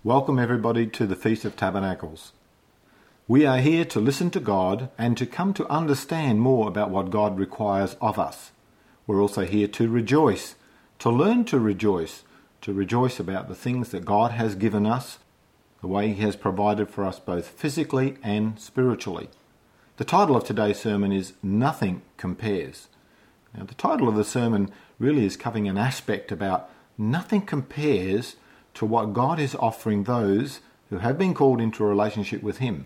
Welcome everybody to the Feast of Tabernacles. We are here to listen to God and to come to understand more about what God requires of us. We're also here to rejoice, to learn to rejoice about the things that God has given us, the way He has provided for us both physically and spiritually. The title of today's sermon is Nothing Compares. Now, the title of the sermon really is covering an aspect about nothing compares to what God is offering those who have been called into a relationship with Him.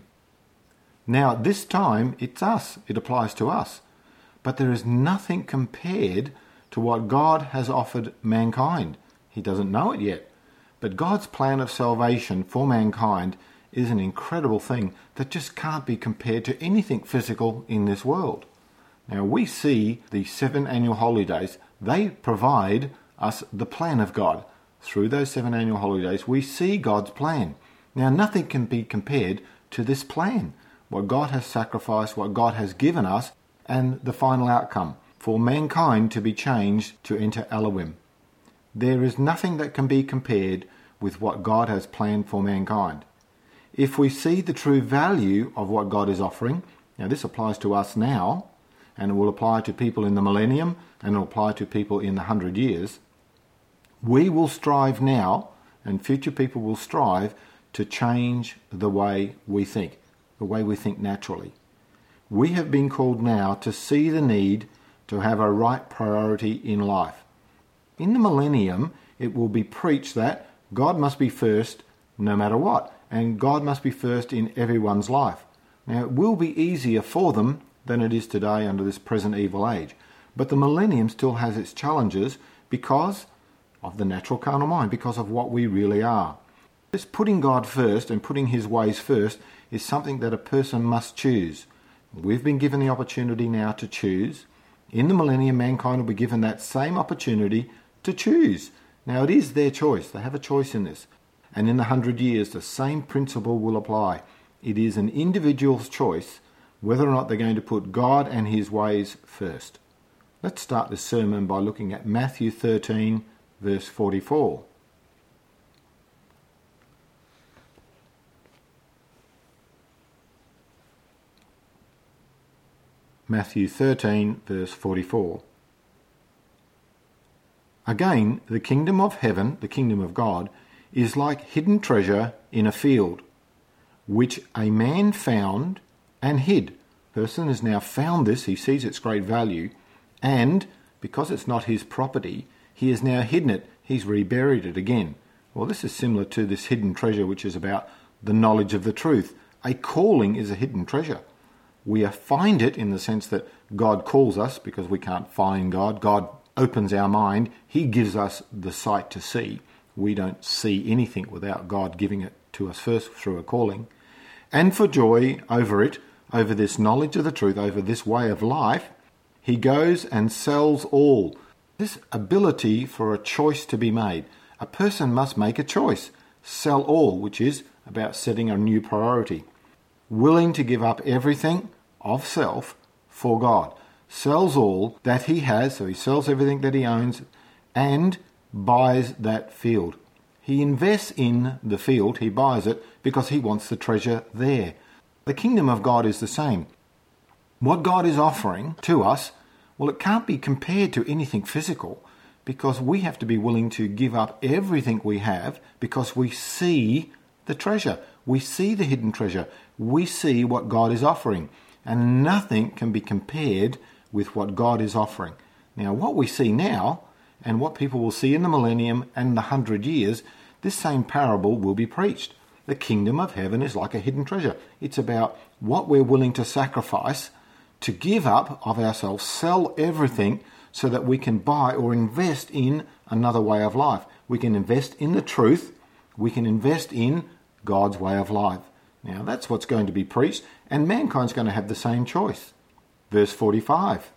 Now, this time, it's us. It applies to us. But there is nothing compared to what God has offered mankind. He doesn't know it yet. But God's plan of salvation for mankind is an incredible thing that just can't be compared to anything physical in this world. Now, we see the 7 annual holidays. They provide us the plan of God. Through those 7 annual holidays, we see God's plan. Now, nothing can be compared to this plan. What God has sacrificed, what God has given us, and the final outcome for mankind to be changed to enter Elohim. There is nothing that can be compared with what God has planned for mankind. If we see the true value of what God is offering, now this applies to us now, and it will apply to people in the millennium, and it will apply to people in the 100 years, we will strive now, and future people will strive to change the way we think naturally. We have been called now to see the need to have a right priority in life. In the millennium, it will be preached that God must be first no matter what, and God must be first in everyone's life. Now, it will be easier for them than it is today under this present evil age. But the millennium still has its challenges because of the natural carnal mind, because of what we really are. This putting God first and putting His ways first is something that a person must choose. We've been given the opportunity now to choose. In the millennium, mankind will be given that same opportunity to choose. Now, it is their choice. They have a choice in this. And in the 100 years, the same principle will apply. It is an individual's choice whether or not they're going to put God and His ways first. Let's start this sermon by looking at Matthew 13, verse 44. Matthew 13, verse 44. Again, the kingdom of heaven, the kingdom of God, is like hidden treasure in a field, which a man found and hid. The person has now found this, he sees its great value, and because it's not his property, he has now hidden it, he's reburied it again. Well, this is similar to this hidden treasure, which is about the knowledge of the truth. A calling is a hidden treasure. We find it in the sense that God calls us because we can't find God. God opens our mind. He gives us the sight to see. We don't see anything without God giving it to us first through a calling. And for joy over it, over this knowledge of the truth, over this way of life, he goes and sells all. This ability for a choice to be made. A person must make a choice. Sell all, which is about setting a new priority. Willing to give up everything of self for God. Sells all that he has, so he sells everything that he owns and buys that field. He invests in the field, he buys it because he wants the treasure there. The kingdom of God is the same. What God is offering to us, well, it can't be compared to anything physical because we have to be willing to give up everything we have because we see the treasure. We see the hidden treasure. We see what God is offering. And nothing can be compared with what God is offering. Now, what we see now and what people will see in the millennium and the 100 years, this same parable will be preached. The kingdom of heaven is like a hidden treasure. It's about what we're willing to sacrifice, to give up of ourselves, sell everything so that we can buy or invest in another way of life. We can invest in the truth. We can invest in God's way of life. Now, that's what's going to be preached, and mankind's going to have the same choice. Verse 45.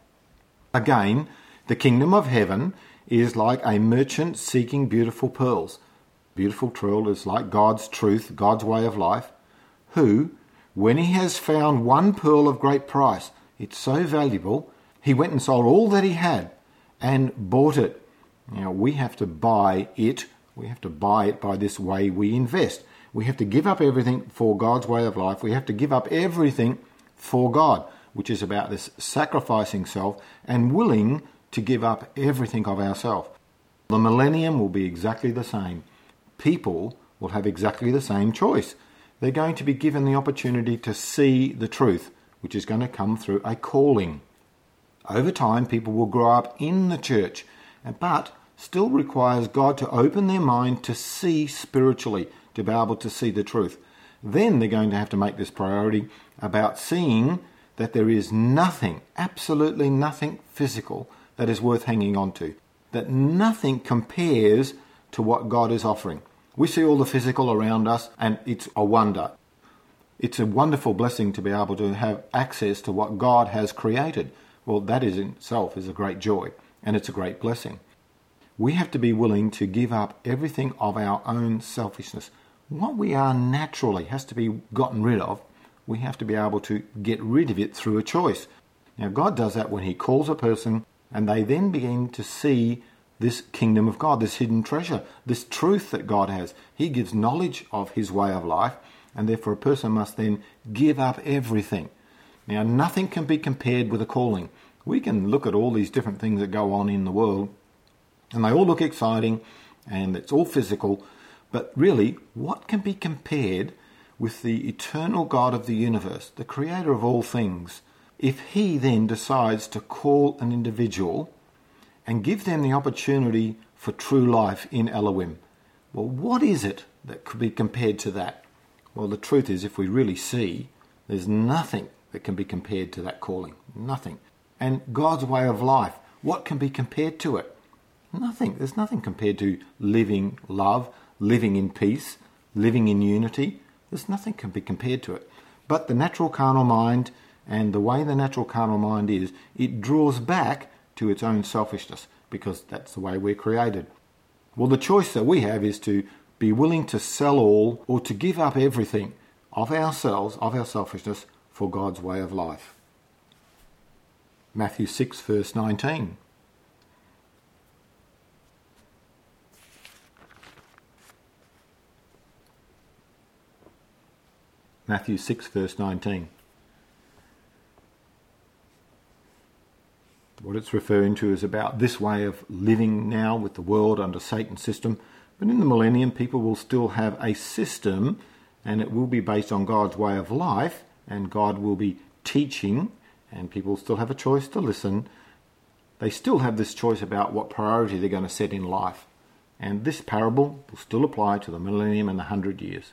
Again, the kingdom of heaven is like a merchant seeking beautiful pearls. Beautiful pearl is like God's truth, God's way of life, who, when he has found one pearl of great price, it's so valuable, he went and sold all that he had and bought it. Now, we have to buy it. We have to buy it by this way we invest. We have to give up everything for God's way of life. We have to give up everything for God, which is about this sacrificing self and willing to give up everything of ourselves. The millennium will be exactly the same. People will have exactly the same choice. They're going to be given the opportunity to see the truth, which is going to come through a calling. Over time, people will grow up in the church, but still requires God to open their mind to see spiritually, to be able to see the truth. Then they're going to have to make this priority about seeing that there is nothing, absolutely nothing physical that is worth hanging on to, that nothing compares to what God is offering. We see all the physical around us and it's a wonder. It's a wonderful blessing to be able to have access to what God has created. Well, that is in itself is a great joy and it's a great blessing. We have to be willing to give up everything of our own selfishness. What we are naturally has to be gotten rid of. We have to be able to get rid of it through a choice. Now, God does that when he calls a person and they then begin to see this kingdom of God, this hidden treasure, this truth that God has. He gives knowledge of his way of life, and therefore a person must then give up everything. Now, nothing can be compared with a calling. We can look at all these different things that go on in the world, and they all look exciting, and it's all physical, but really, what can be compared with the eternal God of the universe, the creator of all things, if he then decides to call an individual and give them the opportunity for true life in Elohim? Well, what is it that could be compared to that? Well, the truth is, if we really see, there's nothing that can be compared to that calling. Nothing. And God's way of life, what can be compared to it? Nothing. There's nothing compared to living love, living in peace, living in unity. There's nothing can be compared to it. But the natural carnal mind, and the way the natural carnal mind is, it draws back to its own selfishness, because that's the way we're created. Well, the choice that we have is to be willing to sell all or to give up everything of ourselves, of our selfishness, for God's way of life. Matthew 6, verse 19. Matthew 6, verse 19. What it's referring to is about this way of living now with the world under Satan's system. But in the millennium, people will still have a system, and it will be based on God's way of life, and God will be teaching, and people still have a choice to listen. They still have this choice about what priority they're going to set in life. And this parable will still apply to the millennium and the 100 years.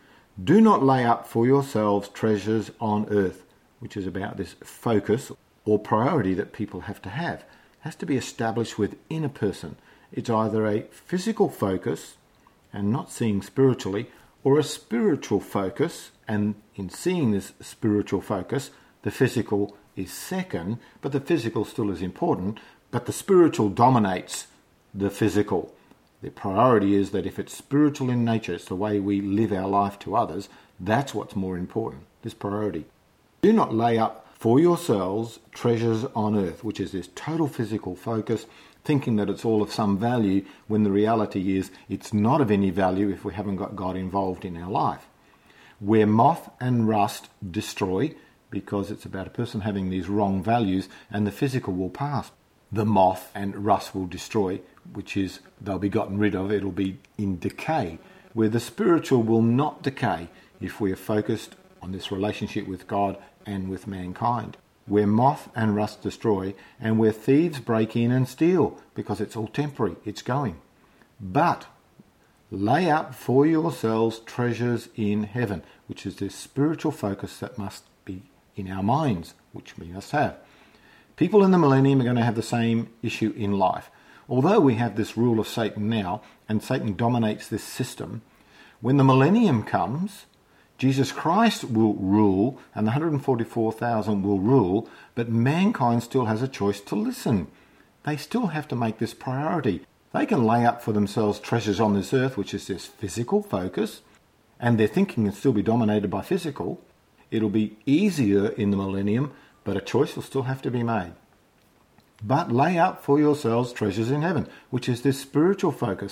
Do not lay up for yourselves treasures on earth, which is about this focus or priority that people have to have. It has to be established within a person. It's either a physical focus and not seeing spiritually, or a spiritual focus, and in seeing this spiritual focus, the physical is second, but the physical still is important, but the spiritual dominates the physical. The priority is that if it's spiritual in nature, it's the way we live our life to others, that's what's more important, this priority. Do not lay up for yourselves treasures on earth, which is this total physical focus, thinking that it's all of some value, when the reality is it's not of any value if we haven't got God involved in our life. Where moth and rust destroy, because it's about a person having these wrong values, and the physical will pass. The moth and rust will destroy, which is they'll be gotten rid of, it'll be in decay. Where the spiritual will not decay if we are focused on this relationship with God and with mankind. Where moth and rust destroy, and where thieves break in and steal, because it's all temporary, it's going. But lay up for yourselves treasures in heaven, which is this spiritual focus that must be in our minds, which we must have. People in the millennium are going to have the same issue in life. Although we have this rule of Satan now, and Satan dominates this system, when the millennium comes, Jesus Christ will rule, and the 144,000 will rule, but mankind still has a choice to listen. They still have to make this priority. They can lay up for themselves treasures on this earth, which is this physical focus, and their thinking can still be dominated by physical. It'll be easier in the millennium, but a choice will still have to be made. But lay up for yourselves treasures in heaven, which is this spiritual focus,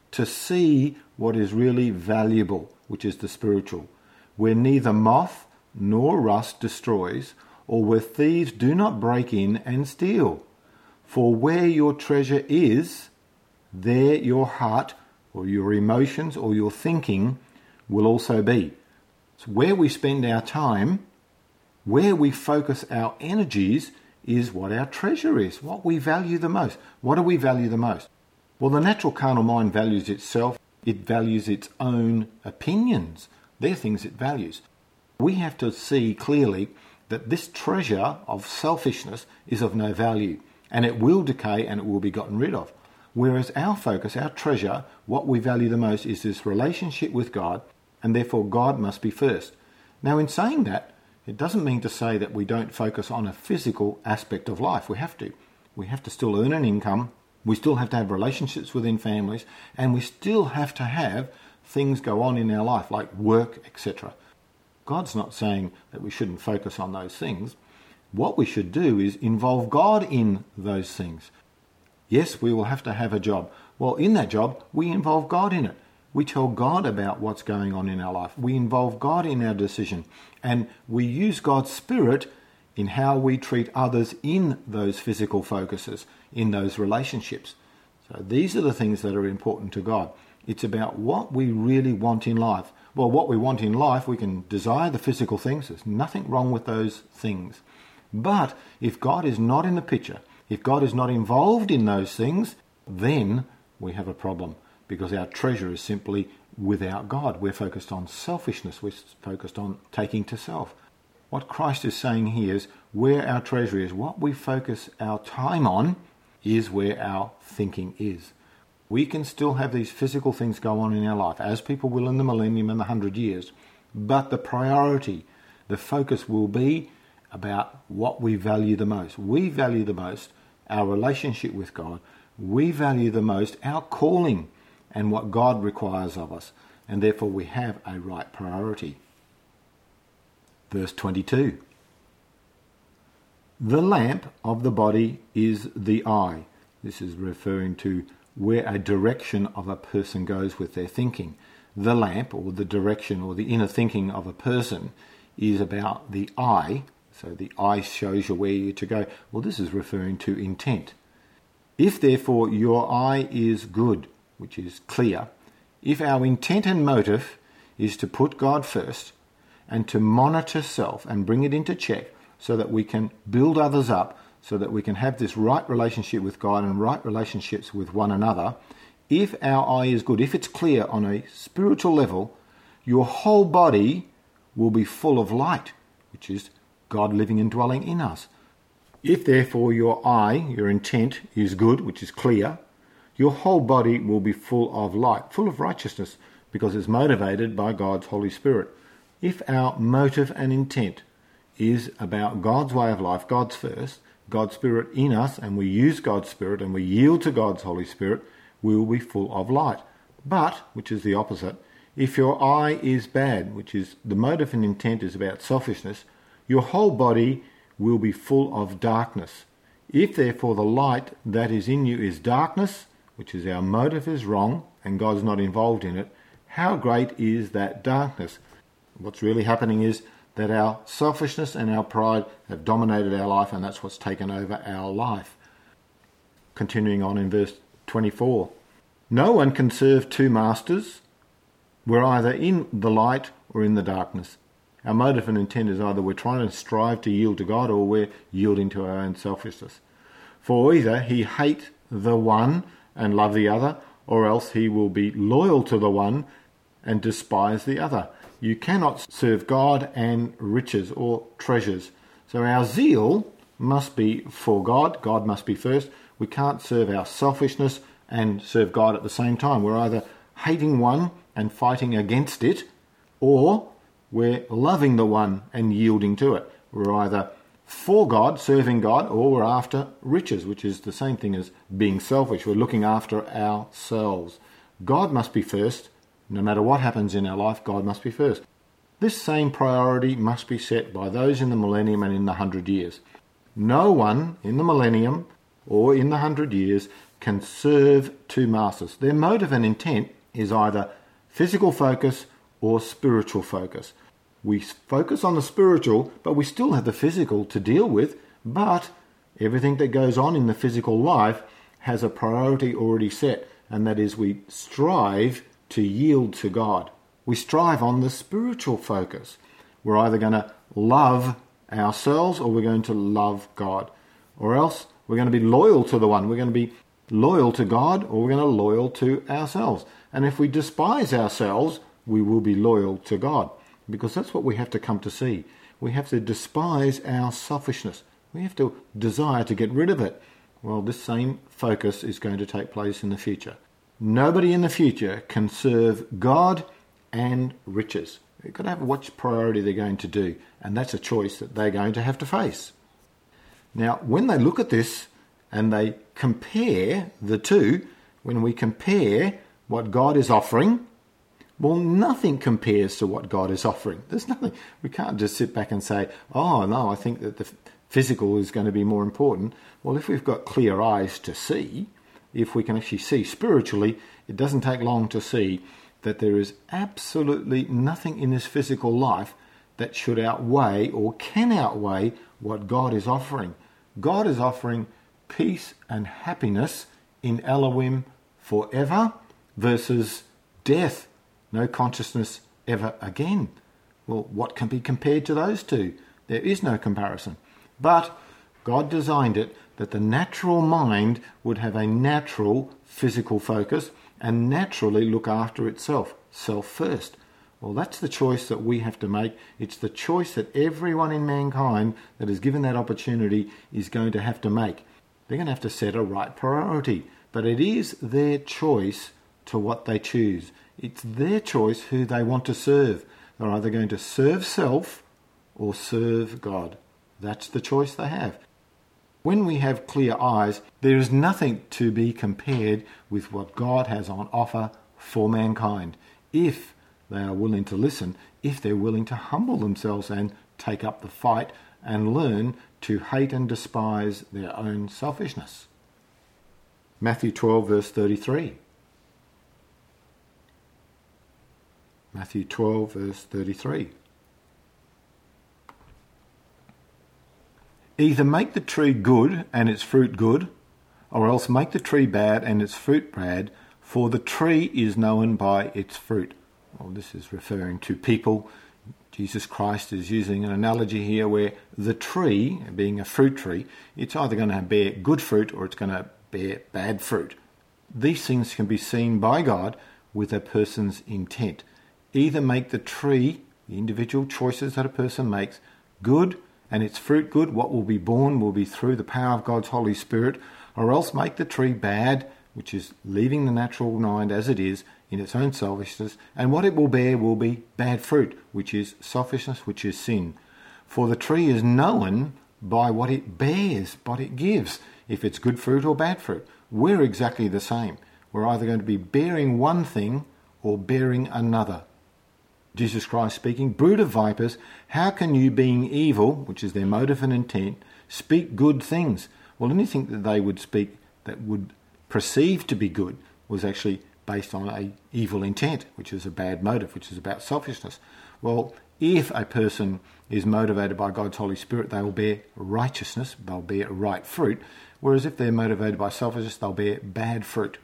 to see what is really valuable, which is the spiritual, where neither moth nor rust destroys, or where thieves do not break in and steal. For where your treasure is, there your heart or your emotions or your thinking will also be. So where we spend our time, where we focus our energies, is what our treasure is, what we value the most. What do we value the most? Well, the natural carnal mind values itself. It values its own opinions. They're things it values. We have to see clearly that this treasure of selfishness is of no value, and it will decay and it will be gotten rid of. Whereas our focus, our treasure, what we value the most is this relationship with God, and therefore God must be first. Now, in saying that, it doesn't mean to say that we don't focus on a physical aspect of life. We have to. We have to still earn an income. We still have to have relationships within families, and we still have to have things go on in our life, like work, etc. God's not saying that we shouldn't focus on those things. What we should do is involve God in those things. Yes, we will have to have a job. Well, in that job, we involve God in it. We tell God about what's going on in our life. We involve God in our decision. And we use God's Spirit in how we treat others in those physical focuses, in those relationships. So these are the things that are important to God. It's about what we really want in life. Well, what we want in life, we can desire the physical things. There's nothing wrong with those things. But if God is not in the picture, if God is not involved in those things, then we have a problem, because our treasure is simply without God. We're focused on selfishness. We're focused on taking to self. What Christ is saying here is where our treasure is, what we focus our time on, is where our thinking is. We can still have these physical things go on in our life, as people will in the millennium and the 100 years. But the priority, the focus will be about what we value the most. We value the most our relationship with God. We value the most our calling and what God requires of us. And therefore we have a right priority. Verse 22. The lamp of the body is the eye. This is referring to where a direction of a person goes with their thinking. The lamp, or the direction or the inner thinking of a person, is about the eye. So the eye shows you where you're to go. Well, this is referring to intent. If therefore your eye is good, which is clear, if our intent and motive is to put God first and to monitor self and bring it into check so that we can build others up, so that we can have this right relationship with God and right relationships with one another, if our eye is good, if it's clear on a spiritual level, your whole body will be full of light, which is God living and dwelling in us. If therefore your eye, your intent, is good, which is clear, your whole body will be full of light, full of righteousness, because it's motivated by God's Holy Spirit. If our motive and intent is about God's way of life, God's first, God's Spirit in us, and we use God's Spirit and we yield to God's Holy Spirit, we will be full of light. But, which is the opposite, if your eye is bad, which is the motive and intent is about selfishness, your whole body will be full of darkness. If therefore the light that is in you is darkness, which is our motive is wrong and God's not involved in it, how great is that darkness? What's really happening is that our selfishness and our pride have dominated our life, and that's what's taken over our life. Continuing on in verse 24. No one can serve two masters. We're either in the light or in the darkness. Our motive and intent is either we're trying to strive to yield to God or we're yielding to our own selfishness. For either he hate the one and love the other, or else he will be loyal to the one and despise the other. You cannot serve God and riches or treasures. So our zeal must be for God. God must be first. We can't serve our selfishness and serve God at the same time. We're either hating one and fighting against it, or we're loving the one and yielding to it. We're either for God, serving God, or we're after riches, which is the same thing as being selfish. We're looking after ourselves. God must be first. No matter what happens in our life, God must be first. This same priority must be set by those in the millennium and in the 100 years. No one in the millennium or in the 100 years can serve two masters. Their motive and intent is either physical focus or spiritual focus. We focus on the spiritual, but we still have the physical to deal with, but everything that goes on in the physical life has a priority already set, and that is we strive to yield to God. We strive on the spiritual focus. We're either going to love ourselves or we're going to love God. Or else we're going to be loyal to the one. We're going to be loyal to God or we're going to be loyal to ourselves. And if we despise ourselves, we will be loyal to God. Because that's what we have to come to see. We have to despise our selfishness. We have to desire to get rid of it. Well, this same focus is going to take place in the future. Nobody in the future can serve God and riches. You've got to have which priority they're going to do, and that's a choice that they're going to have to face. Now, when they look at this and they compare the two, when we compare what God is offering, well, nothing compares to what God is offering. There's nothing. We can't just sit back and say, oh, no, I think that the physical is going to be more important. Well, if we've got clear eyes to see, if we can actually see spiritually, it doesn't take long to see that there is absolutely nothing in this physical life that should outweigh or can outweigh what God is offering. God is offering peace and happiness in Elohim forever versus death, no consciousness ever again. Well, what can be compared to those two? There is no comparison. But God designed it that the natural mind would have a natural physical focus and naturally look after itself, self first. Well, that's the choice that we have to make. It's the choice that everyone in mankind that is given that opportunity is going to have to make. They're going to have to set a right priority. But it is their choice to what they choose. It's their choice who they want to serve. They're either going to serve self or serve God. That's the choice they have. When we have clear eyes, there is nothing to be compared with what God has on offer for mankind. If they are willing to listen, if they're willing to humble themselves and take up the fight and learn to hate and despise their own selfishness. Matthew 12 verse 33. Matthew 12 verse 33. Either make the tree good and its fruit good, or else make the tree bad and its fruit bad, for the tree is known by its fruit. Well, this is referring to people. Jesus Christ is using an analogy here where the tree, being a fruit tree, it's either going to bear good fruit or it's going to bear bad fruit. These things can be seen by God with a person's intent. Either make the tree, the individual choices that a person makes, good and its fruit good, what will be born will be through the power of God's Holy Spirit, or else make the tree bad, which is leaving the natural mind as it is in its own selfishness, and what it will bear will be bad fruit, which is selfishness, which is sin. For the tree is known by what it bears, what it gives, if it's good fruit or bad fruit. We're exactly the same. We're either going to be bearing one thing or bearing another. Jesus Christ speaking, brood of vipers, how can you, being evil, which is their motive and intent, speak good things? Well, anything that they would speak that would perceive to be good was actually based on an evil intent, which is a bad motive, which is about selfishness. Well, if a person is motivated by God's Holy Spirit, they will bear righteousness, they'll bear right fruit, whereas if they're motivated by selfishness, they'll bear bad fruit.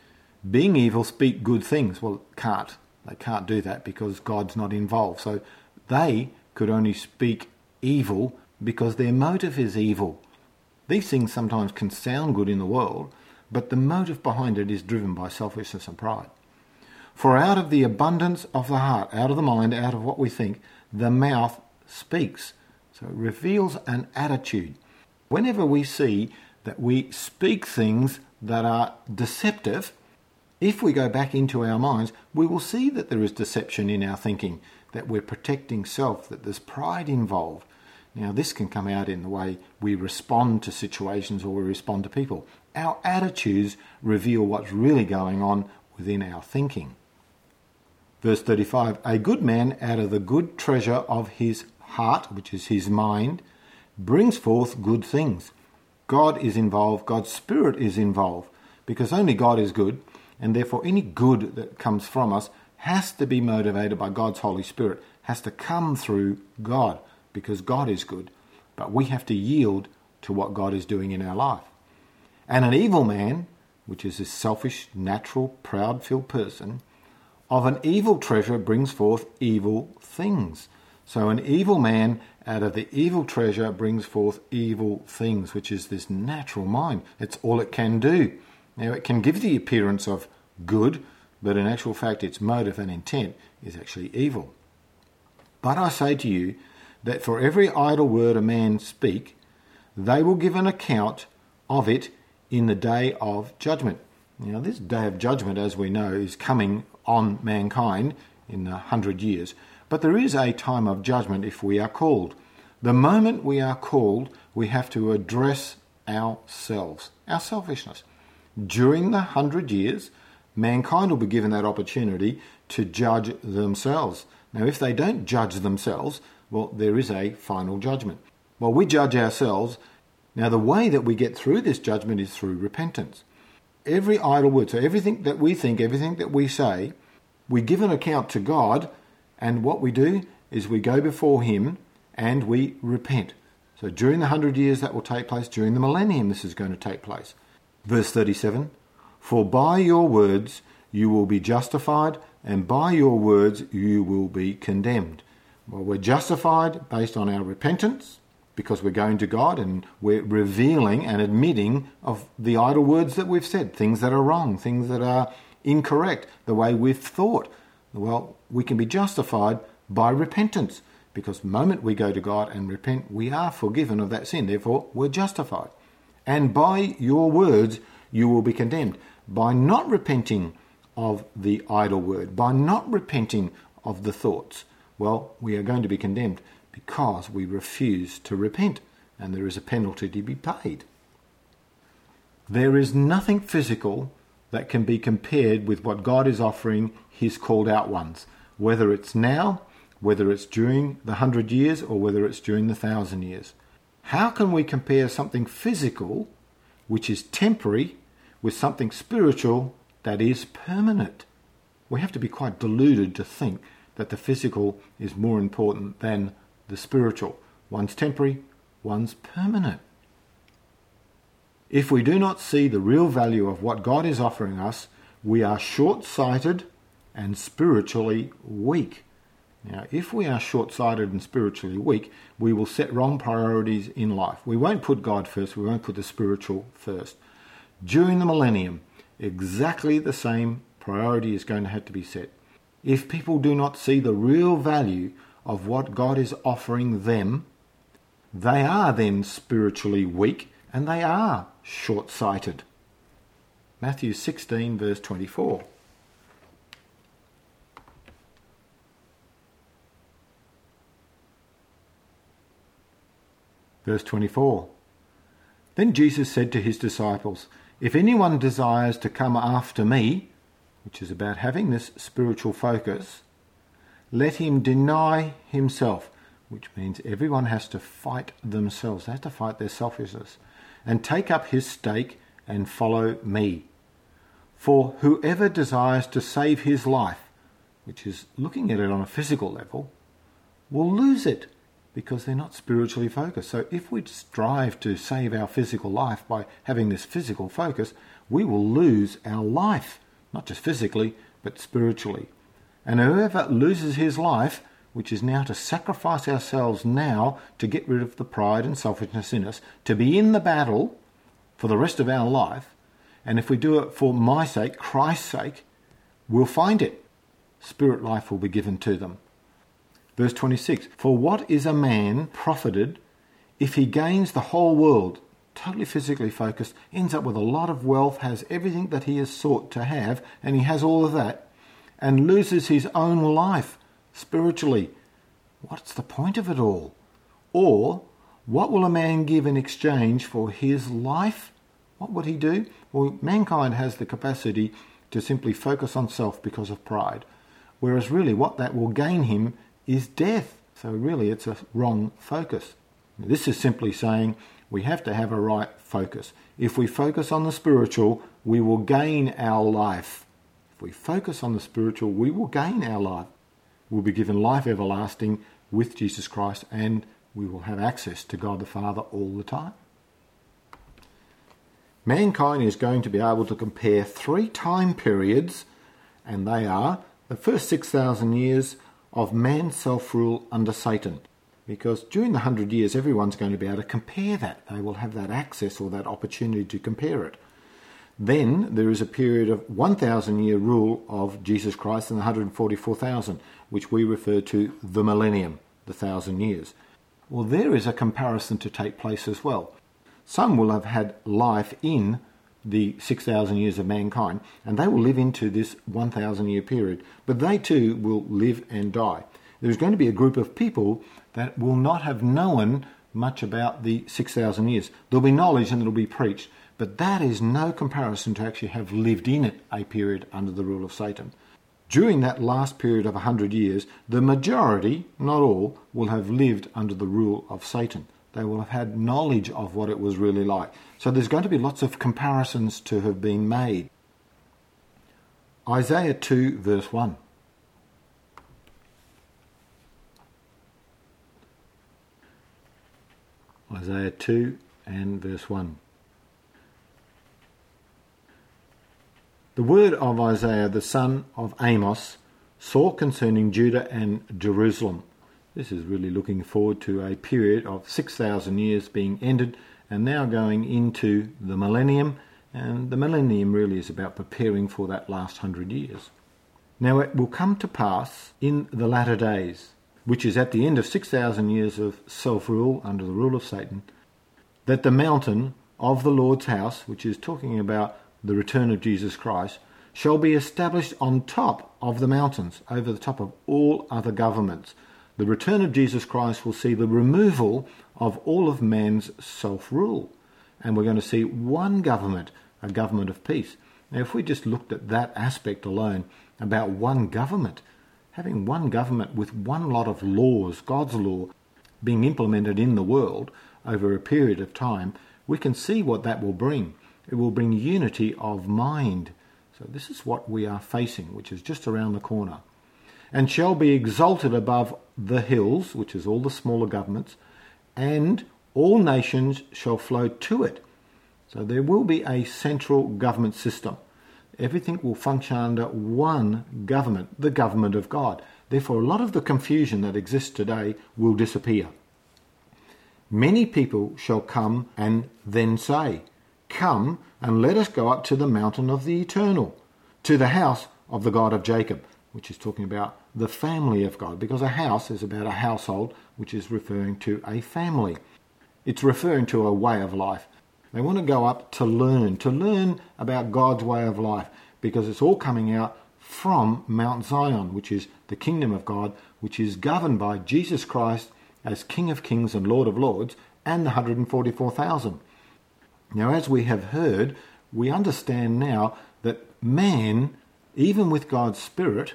Being evil, speak good things. Well, they can't do that because God's not involved. So they could only speak evil because their motive is evil. These things sometimes can sound good in the world, but the motive behind it is driven by selfishness and pride. For out of the abundance of the heart, out of the mind, out of what we think, the mouth speaks. So it reveals an attitude. Whenever we see that we speak things that are deceptive, if we go back into our minds, we will see that there is deception in our thinking, that we're protecting self, that there's pride involved. Now, this can come out in the way we respond to situations or we respond to people. Our attitudes reveal what's really going on within our thinking. Verse 35, a good man out of the good treasure of his heart, which is his mind, brings forth good things. God is involved, God's Spirit is involved. because only God is good, and therefore any good that comes from us has to be motivated by God's Holy Spirit, has to come through God, because God is good. But we have to yield to what God is doing in our life. And an evil man, which is this selfish, natural, proud-filled person, of an evil treasure brings forth evil things. So an evil man out of the evil treasure brings forth evil things, which is this natural mind. It's all it can do. Now, it can give the appearance of good, but in actual fact, its motive and intent is actually evil. But I say to you that for every idle word a man speak, they will give an account of it in the day of judgment. Now, this day of judgment, as we know, is coming on mankind in 100 years. But there is a time of judgment if we are called. The moment we are called, we have to address ourselves, our selfishness. During the 100 years, mankind will be given that opportunity to judge themselves. Now, if they don't judge themselves, well, there is a final judgment. Well, we judge ourselves. Now, the way that we get through this judgment is through repentance. Every idle word, so everything that we think, everything that we say, we give an account to God, and what we do is we go before Him and we repent. So during the 100 years that will take place, during the millennium this is going to take place. Verse 37, for by your words you will be justified, and by your words you will be condemned. Well, we're justified based on our repentance, because we're going to God and we're revealing and admitting of the idle words that we've said, things that are wrong, things that are incorrect, the way we've thought. Well, we can be justified by repentance, because the moment we go to God and repent, we are forgiven of that sin. Therefore, we're justified. And by your words, you will be condemned. By not repenting of the idle word, by not repenting of the thoughts, well, we are going to be condemned because we refuse to repent, and there is a penalty to be paid. There is nothing physical that can be compared with what God is offering His called out ones, whether it's now, whether it's during the 100 years, or whether it's during the 1,000 years. How can we compare something physical, which is temporary, with something spiritual that is permanent? We have to be quite deluded to think that the physical is more important than the spiritual. One's temporary, one's permanent. If we do not see the real value of what God is offering us, we are short-sighted and spiritually weak. Now, if we are short-sighted and spiritually weak, we will set wrong priorities in life. We won't put God first, we won't put the spiritual first. During the millennium, exactly the same priority is going to have to be set. If people do not see the real value of what God is offering them, they are then spiritually weak and they are short-sighted. Matthew 16 verse 24. Verse 24. Then Jesus said to his disciples, if anyone desires to come after me, which is about having this spiritual focus, let him deny himself, which means everyone has to fight themselves. They have to fight their selfishness, and take up his stake and follow me. For whoever desires to save his life, which is looking at it on a physical level, will lose it, because they're not spiritually focused. So if we strive to save our physical life by having this physical focus, we will lose our life, not just physically, but spiritually. And whoever loses his life, which is now to sacrifice ourselves now to get rid of the pride and selfishness in us, to be in the battle for the rest of our life, and if we do it for my sake, Christ's sake, we'll find it. Spirit life will be given to them. Verse 26, for what is a man profited if he gains the whole world, totally physically focused, ends up with a lot of wealth, has everything that he has sought to have, and he has all of that, and loses his own life spiritually? What's the point of it all? Or, what will a man give in exchange for his life? What would he do? Well, mankind has the capacity to simply focus on self because of pride, whereas really what that will gain him is death. So really it's a wrong focus. This is simply saying we have to have a right focus. If we focus on the spiritual, we will gain our life. If we focus on the spiritual, we will gain our life. We'll be given life everlasting with Jesus Christ, and we will have access to God the Father all the time. Mankind is going to be able to compare 3 time periods, and they are the first 6,000 years of man's self-rule under Satan. Because during the 100 years, everyone's going to be able to compare that. They will have that access or that opportunity to compare it. Then there is a period of 1,000-year rule of Jesus Christ and the 144,000, which we refer to the millennium, the 1,000 years. Well, there is a comparison to take place as well. Some will have had life in the 6,000 years of mankind, and they will live into this 1,000-year period, but they too will live and die. There's going to be a group of people that will not have known much about the 6,000 years. There'll be knowledge and it'll be preached, but that is no comparison to actually have lived in it a period under the rule of Satan. During that last period of 100 years, the majority, not all, will have lived under the rule of Satan. They will have had knowledge of what it was really like. So there's going to be lots of comparisons to have been made. Isaiah 2 verse 1. Isaiah 2 and verse 1. The word of Isaiah the son of Amos saw concerning Judah and Jerusalem. This is really looking forward to a period of 6,000 years being ended and now going into the millennium. And the millennium really is about preparing for that last 100 years. Now it will come to pass in the latter days, which is at the end of 6,000 years of self-rule under the rule of Satan, that the mountain of the Lord's house, which is talking about the return of Jesus Christ, shall be established on top of the mountains, over the top of all other governments. The return of Jesus Christ will see the removal of all of man's self-rule. And we're going to see one government, a government of peace. Now, if we just looked at that aspect alone, about one government, having one government with one lot of laws, God's law, being implemented in the world over a period of time, we can see what that will bring. It will bring unity of mind. So this is what we are facing, which is just around the corner. And shall be exalted above the hills, which is all the smaller governments, and all nations shall flow to it. So there will be a central government system. Everything will function under one government, the government of God. Therefore, a lot of the confusion that exists today will disappear. Many people shall come and then say, "Come and let us go up to the mountain of the eternal, to the house of the God of Jacob," which is talking about the family of God, because a house is about a household, which is referring to a family. It's referring to a way of life. They want to go up to learn about God's way of life, because it's all coming out from Mount Zion, which is the kingdom of God, which is governed by Jesus Christ as King of Kings and Lord of Lords, and the 144,000. Now, as we have heard, we understand now that man, even with God's Spirit,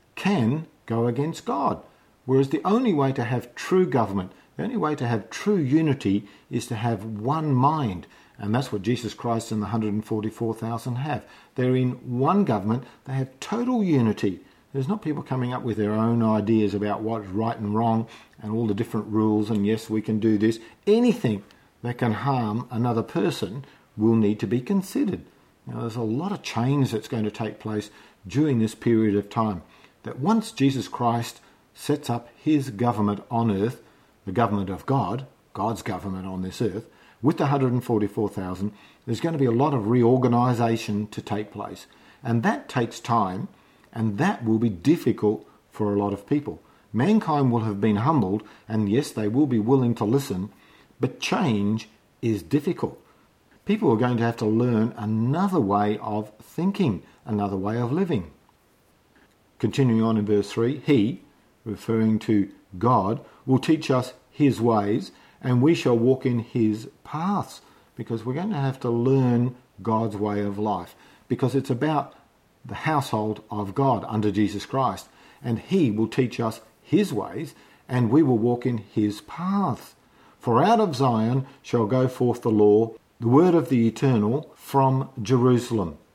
can go against God. Whereas the only way to have true government, the only way to have true unity is to have one mind. And that's what Jesus Christ and the 144,000 have. They're in one government. They have total unity. There's not people coming up with their own ideas about what's right and wrong and all the different rules and yes, we can do this. Anything that can harm another person will need to be considered. Now, there's a lot of change that's going to take place during this period of time. That once Jesus Christ sets up his government on earth, the government of God, God's government on this earth, with the 144,000, there's going to be a lot of reorganisation to take place. And that takes time, and that will be difficult for a lot of people. Mankind will have been humbled, and yes, they will be willing to listen, but change is difficult. People are going to have to learn another way of thinking, another way of living. Continuing on in verse 3, he, referring to God, will teach us his ways, and we shall walk in his paths, because we're going to have to learn God's way of life, because it's about the household of God under Jesus Christ, and he will teach us his ways, and we will walk in his paths. For out of Zion shall go forth the law, the word of the eternal from Jerusalem.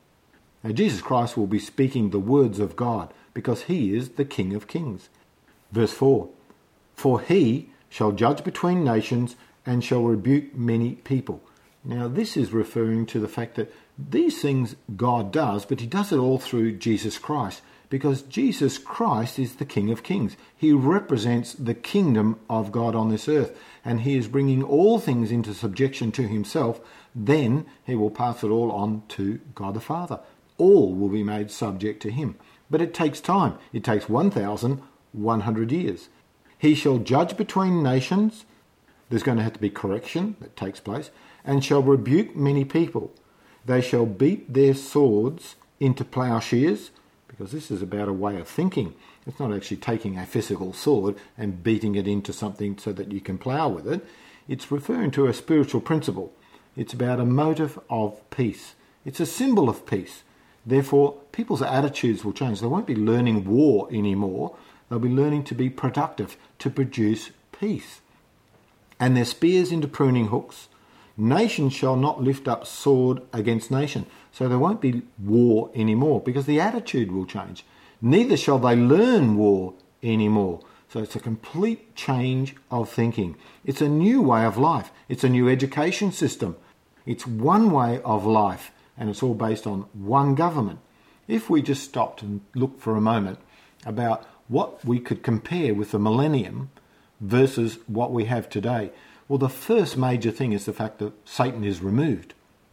Now, Jesus Christ will be speaking the words of God because he is the King of Kings. Verse 4, for he shall judge between nations and shall rebuke many people. Now, this is referring to the fact that these things God does, but he does it all through Jesus Christ, because Jesus Christ is the King of Kings. He represents the kingdom of God on this earth, and he is bringing all things into subjection to himself. Then he will pass it all on to God the Father. All will be made subject to him. But it takes time. It takes 1,100 years. He shall judge between nations. There's going to have to be correction that takes place, and shall rebuke many people. They shall beat their swords into plowshares, because this is about a way of thinking. It's not actually taking a physical sword and beating it into something so that you can plow with it. It's referring to a spiritual principle. It's about a motive of peace. It's a symbol of peace. Therefore, people's attitudes will change. They won't be learning war anymore. They'll be learning to be productive, to produce peace. And their spears into pruning hooks. Nation shall not lift up sword against nation. So there won't be war anymore because the attitude will change. Neither shall they learn war anymore. So it's a complete change of thinking. It's a new way of life. It's a new education system. It's one way of life, and it's all based on one government. If we just stopped and looked for a moment about what we could compare with the millennium versus what we have today, well, the first major thing is the fact that Satan is removed.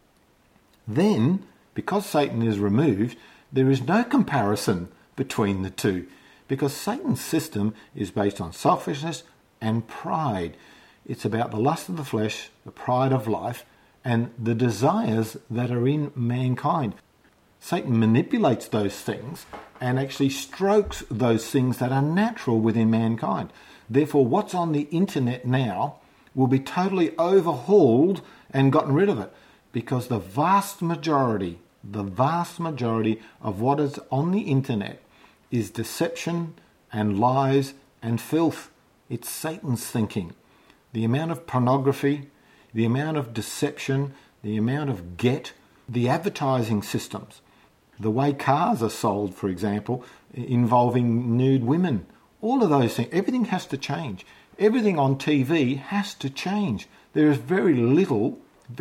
Then, because Satan is removed, there is no comparison between the two, because Satan's system is based on selfishness and pride. It's about the lust of the flesh, the pride of life, and the desires that are in mankind. Satan manipulates those things and actually strokes those things that are natural within mankind. Therefore, what's on the internet now will be totally overhauled and gotten rid of it, because the vast majority of what is on the internet is deception and lies and filth. It's Satan's thinking. The amount of pornography, the amount of deception, the amount of the advertising systems, the way cars are sold, for example, involving nude women, all of those things, everything has to change. Everything on TV has to change. There is very little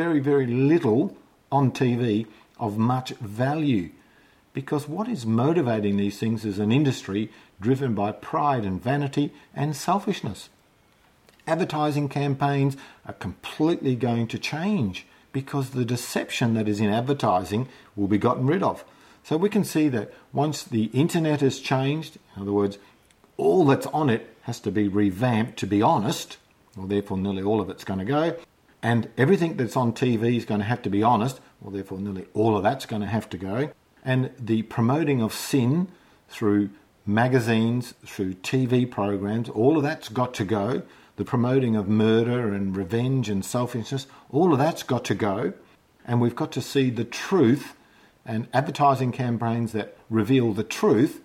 on TV of much value, because what is motivating these things is an industry driven by pride and vanity and selfishness. Advertising campaigns are completely going to change because the deception that is in advertising will be gotten rid of. So we can see that once the internet has changed, in other words, all that's on it has to be revamped to be honest, well, therefore nearly all of it's going to go. And everything that's on TV is going to have to be honest, well, therefore nearly all of that's going to have to go. And the promoting of sin through magazines, through TV programs, all of that's got to go. The promoting of murder and revenge and selfishness, all of that's got to go. And we've got to see the truth, and advertising campaigns that reveal the truth.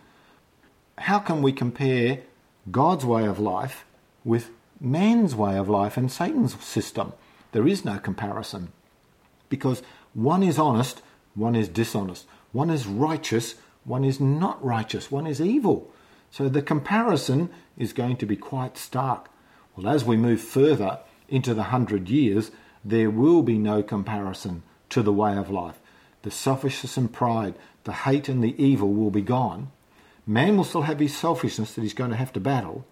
How can we compare God's way of life with man's way of life and Satan's system? There is no comparison, because one is honest, one is dishonest. One is righteous, one is not righteous, one is evil. So the comparison is going to be quite stark. Well, as we move further into the 100 years, there will be no comparison to the way of life. The selfishness and pride, the hate and the evil will be gone. Man will still have his selfishness that he's going to have to battle,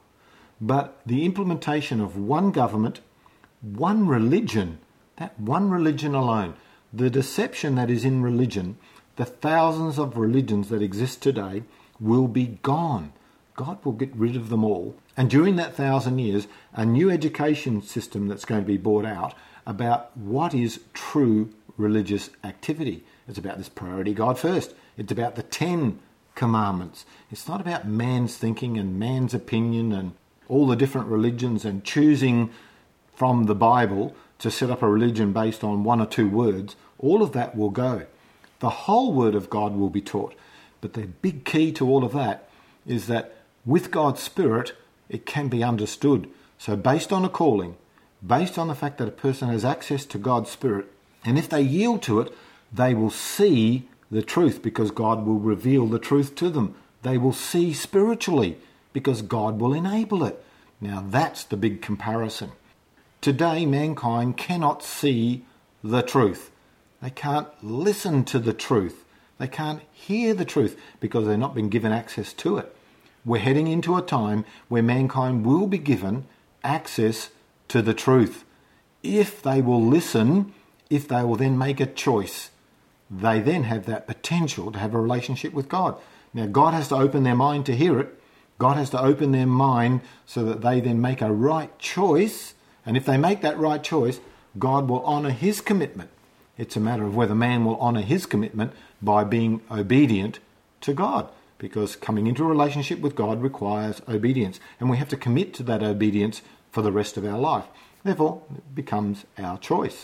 but the implementation of one government, one religion, that one religion alone, the deception that is in religion, the thousands of religions that exist today will be gone. God will get rid of them all. And during that 1,000 years, a new education system that's going to be brought out about what is true religious activity. It's about this priority God first. It's about the 10 commandments. It's not about man's thinking and man's opinion and all the different religions and choosing from the Bible to set up a religion based on one or two words. All of that will go. The whole Word of God will be taught. But the big key to all of that is that with God's Spirit, it can be understood. So based on a calling, based on the fact that a person has access to God's Spirit, and if they yield to it, they will see the truth because God will reveal the truth to them. They will see spiritually because God will enable it. Now that's the big comparison. Today, mankind cannot see the truth. They can't listen to the truth. They can't hear the truth because they've not been given access to it. We're heading into a time where mankind will be given access to the truth. If they will listen, if they will then make a choice, they then have that potential to have a relationship with God. Now, God has to open their mind to hear it. God has to open their mind so that they then make a right choice. And if they make that right choice, God will honour his commitment. It's a matter of whether man will honour his commitment by being obedient to God, because coming into a relationship with God requires obedience, and we have to commit to that obedience for the rest of our life. Therefore, it becomes our choice.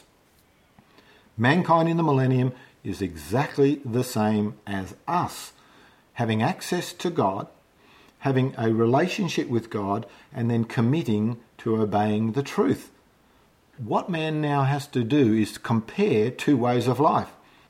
Mankind in the millennium is exactly the same as us, having access to God, having a relationship with God, and then committing to obeying the truth. What man now has to do is compare two ways of life.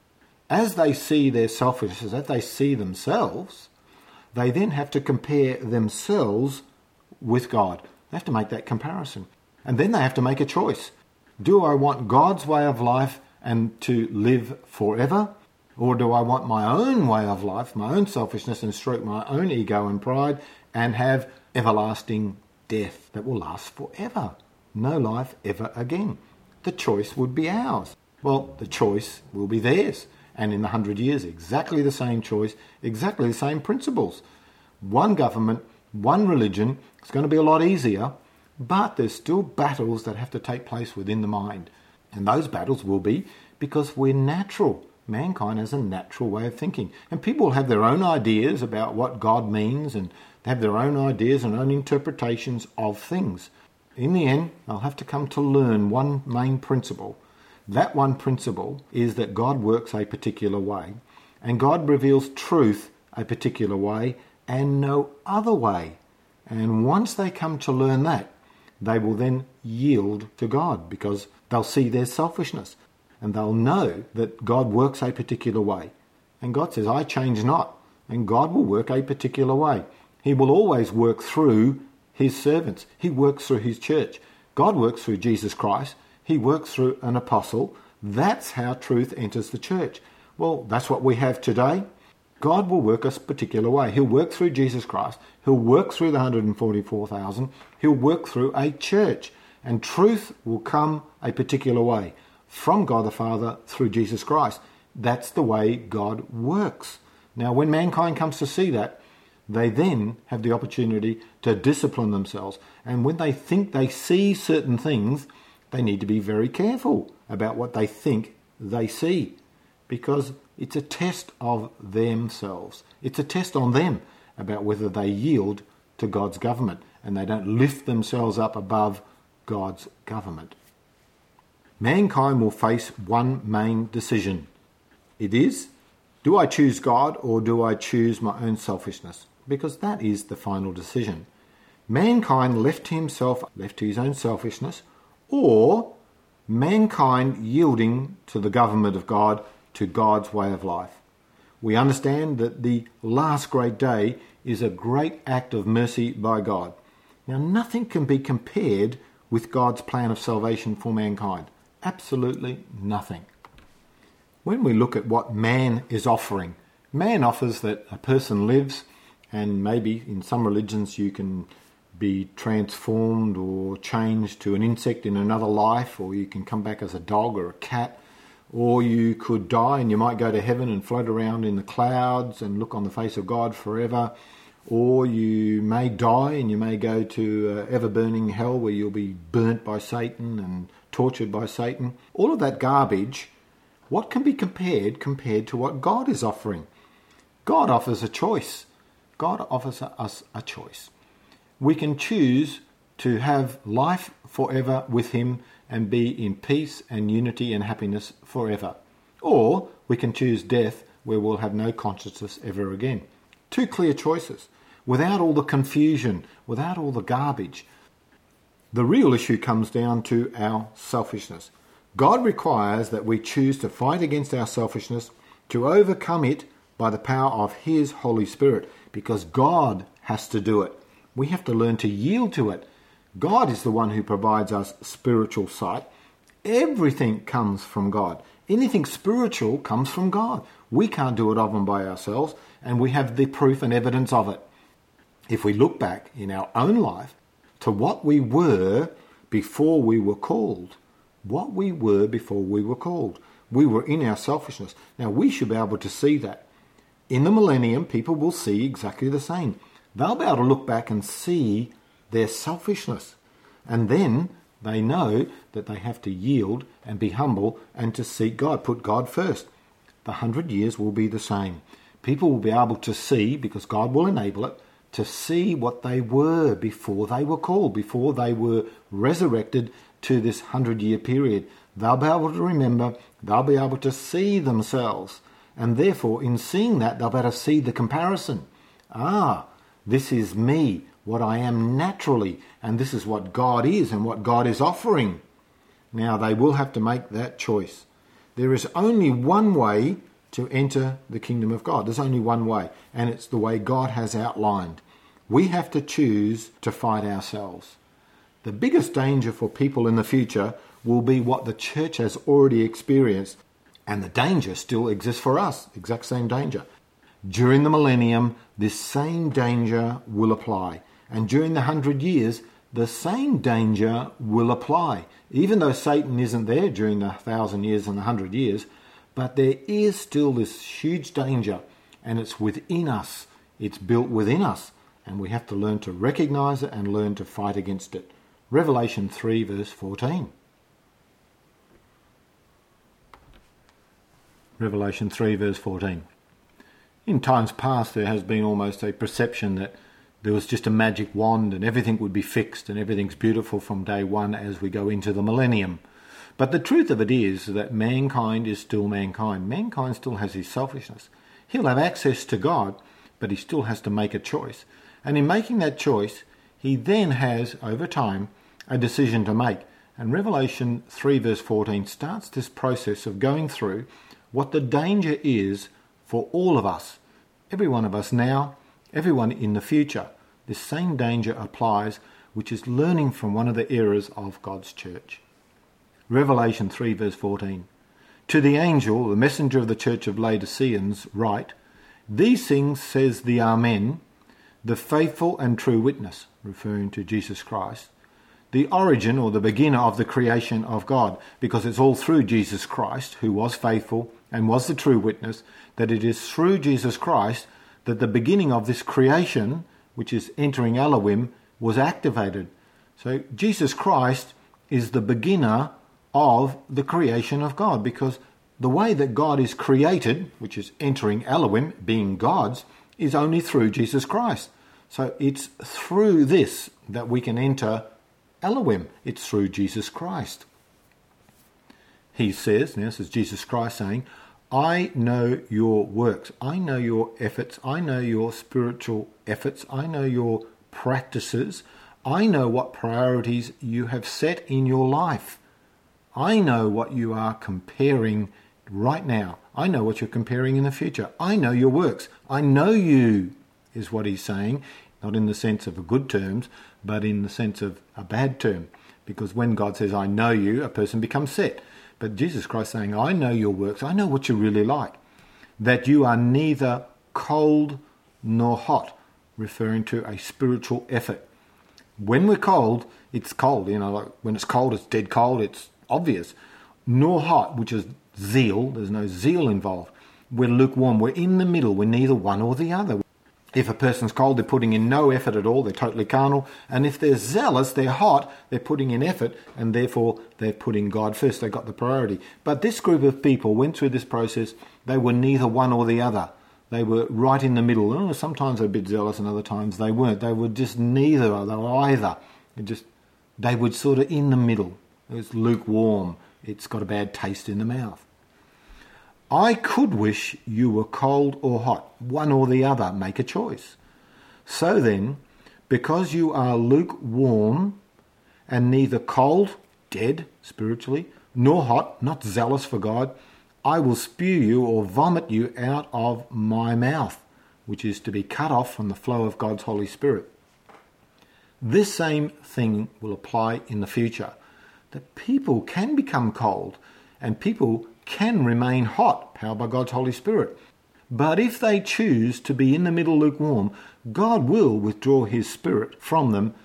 As they see their selfishness, as they see themselves, they then have to compare themselves with God. They have to make that comparison. And then they have to make a choice. Do I want God's way of life and to live forever? Or do I want my own way of life, my own selfishness, and stroke my own ego and pride and have everlasting death that will last forever? No life ever again. The choice would be ours. Well, the choice will be theirs. And in 100 years, exactly the same choice, exactly the same principles. One government, one religion. It's going to be a lot easier, but there's still battles that have to take place within the mind. And those battles will be because we're natural. Mankind has a natural way of thinking. And people have their own ideas about what God means, and they have their own ideas and own interpretations of things. In the end, they'll have to come to learn one main principle. That one principle is that God works a particular way, and God reveals truth a particular way and no other way. And once they come to learn that, they will then yield to God because they'll see their selfishness and they'll know that God works a particular way. And God says, I change not, and God will work a particular way. He will always work through his servants. He works through his church. God works through Jesus Christ. He works through an apostle. That's how truth enters the church. Well, that's what we have today. God will work a particular way. He'll work through Jesus Christ. He'll work through the 144,000. He'll work through a church. And truth will come a particular way from God the Father through Jesus Christ. That's the way God works. Now, when mankind comes to see that, they then have the opportunity to discipline themselves. And when they think they see certain things, they need to be very careful about what they think they see, because it's a test of themselves. It's a test on them about whether they yield to God's government and they don't lift themselves up above God's government. Mankind will face one main decision. It is, do I choose God or do I choose my own selfishness? Because that is the final decision. Mankind left to his own selfishness, or mankind yielding to the government of God, to God's way of life. We understand that the last great day is a great act of mercy by God. Now, nothing can be compared with God's plan of salvation for mankind. Absolutely nothing. When we look at what man is offering, man offers that a person lives, and maybe in some religions you can be transformed or changed to an insect in another life, or you can come back as a dog or a cat, or you could die and you might go to heaven and float around in the clouds and look on the face of God forever, or you may die and you may go to ever-burning hell where you'll be burnt by Satan and tortured by Satan. All of that garbage, what can be compared to what God is offering? God offers a choice. God offers us a choice. We can choose to have life forever with him and be in peace and unity and happiness forever. Or we can choose death, where we'll have no consciousness ever again. Two clear choices, without all the confusion, without all the garbage. The real issue comes down to our selfishness. God requires that we choose to fight against our selfishness to overcome it by the power of his Holy Spirit, because God has to do it. We have to learn to yield to it. God is the one who provides us spiritual sight. Everything comes from God. Anything spiritual comes from God. We can't do it of and by ourselves, and we have the proof and evidence of it. If we look back in our own life to what we were before we were called, we were in our selfishness. Now, we should be able to see that. In the millennium, people will see exactly the same. They'll be able to look back and see their selfishness. And then they know that they have to yield and be humble and to seek God, put God first. The 100 years will be the same. People will be able to see, because God will enable it, to see what they were before they were called, before they were resurrected to this 100-year period. They'll be able to remember, they'll be able to see themselves. And therefore, in seeing that, they'll be able to see the comparison. This is me, what I am naturally, and this is what God is and what God is offering. Now, they will have to make that choice. There is only one way to enter the kingdom of God. There's only one way, and it's the way God has outlined. We have to choose to fight ourselves. The biggest danger for people in the future will be what the church has already experienced, and the danger still exists for us, exact same danger. During the millennium, this same danger will apply, and during the 100 years, the same danger will apply. Even though Satan isn't there during the 1,000 years and the 100 years, but there is still this huge danger, and it's within us. It's built within us, and we have to learn to recognize it and learn to fight against it. Revelation 3 verse 14. Revelation 3 verse 14. In times past there has been almost a perception that there was just a magic wand and everything would be fixed and everything's beautiful from day one as we go into the millennium. But the truth of it is that mankind is still mankind. Mankind still has his selfishness. He'll have access to God, but he still has to make a choice. And in making that choice, he then has, over time, a decision to make. And Revelation 3 verse 14 starts this process of going through what the danger is for all of us. Every one of us now, everyone in the future. This same danger applies, which is learning from one of the eras of God's church. Revelation 3 verse 14. To the angel, the messenger of the church of Laodiceans, write, These things says the Amen, the faithful and true witness, referring to Jesus Christ, the origin or the beginner of the creation of God, because it's all through Jesus Christ, who was faithful and was the true witness, that it is through Jesus Christ that the beginning of this creation, which is entering Elohim, was activated. So Jesus Christ is the beginner of the creation of God, because the way that God is created, which is entering Elohim, being God's, is only through Jesus Christ. So it's through this that we can enter Elohim. It's through Jesus Christ. He says, now this is Jesus Christ saying, I know your works. I know your efforts. I know your spiritual efforts. I know your practices. I know what priorities you have set in your life. I know what you are comparing right now. I know what you're comparing in the future. I know your works. I know you, is what he's saying, not in the sense of a good terms, but in the sense of a bad term. Because when God says, I know you, a person becomes set. But Jesus Christ saying, I know your works. I know what you really like. That you are neither cold nor hot, referring to a spiritual effort. When we're cold, it's cold. Like when it's cold, it's dead cold. It's obvious. Nor hot, which is zeal. There's no zeal involved. We're lukewarm. We're in the middle. We're neither one or the other. If a person's cold, they're putting in no effort at all. They're totally carnal. And if they're zealous, they're hot. They're putting in effort, and therefore they're putting God first. They got the priority. But this group of people went through this process. They were neither one or the other. They were right in the middle. Sometimes they're a bit zealous, and other times they weren't. They were just neither. They were either. They were sort of in the middle. It was lukewarm. It's got a bad taste in the mouth. I could wish you were cold or hot, one or the other. Make a choice. So then, because you are lukewarm and neither cold, dead spiritually, nor hot, not zealous for God, I will spew you or vomit you out of my mouth, which is to be cut off from the flow of God's Holy Spirit. This same thing will apply in the future, that people can become cold and people can remain hot, powered by God's Holy Spirit. But if they choose to be in the middle lukewarm, God will withdraw his Spirit from them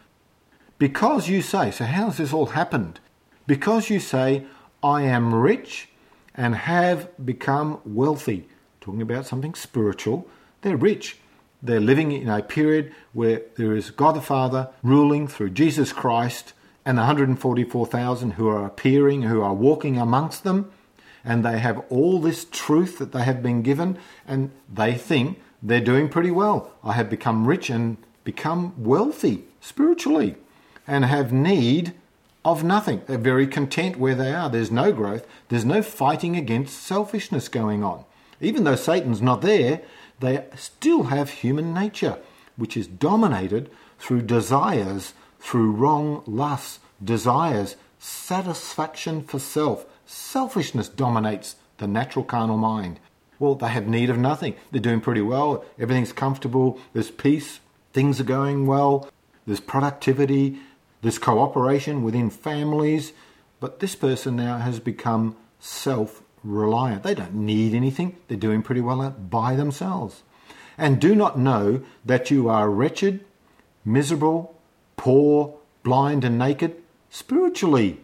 because you say, so how has this all happened? Because you say, I am rich and have become wealthy. Talking about something spiritual, they're rich. They're living in a period where there is God the Father ruling through Jesus Christ and the 144,000 who are appearing, who are walking amongst them, and they have all this truth that they have been given, and they think they're doing pretty well. I have become rich and become wealthy spiritually and have need of nothing. They're very content where they are. There's no growth. There's no fighting against selfishness going on. Even though Satan's not there, they still have human nature, which is dominated through desires, through wrong lusts, desires, satisfaction for self. Selfishness dominates the natural carnal mind. Well, they have need of nothing. They're doing pretty well. Everything's comfortable. There's peace. Things are going well. There's productivity. There's cooperation within families. But this person now has become self-reliant. They don't need anything. They're doing pretty well by themselves. And do not know that you are wretched, miserable, poor, blind and naked spiritually,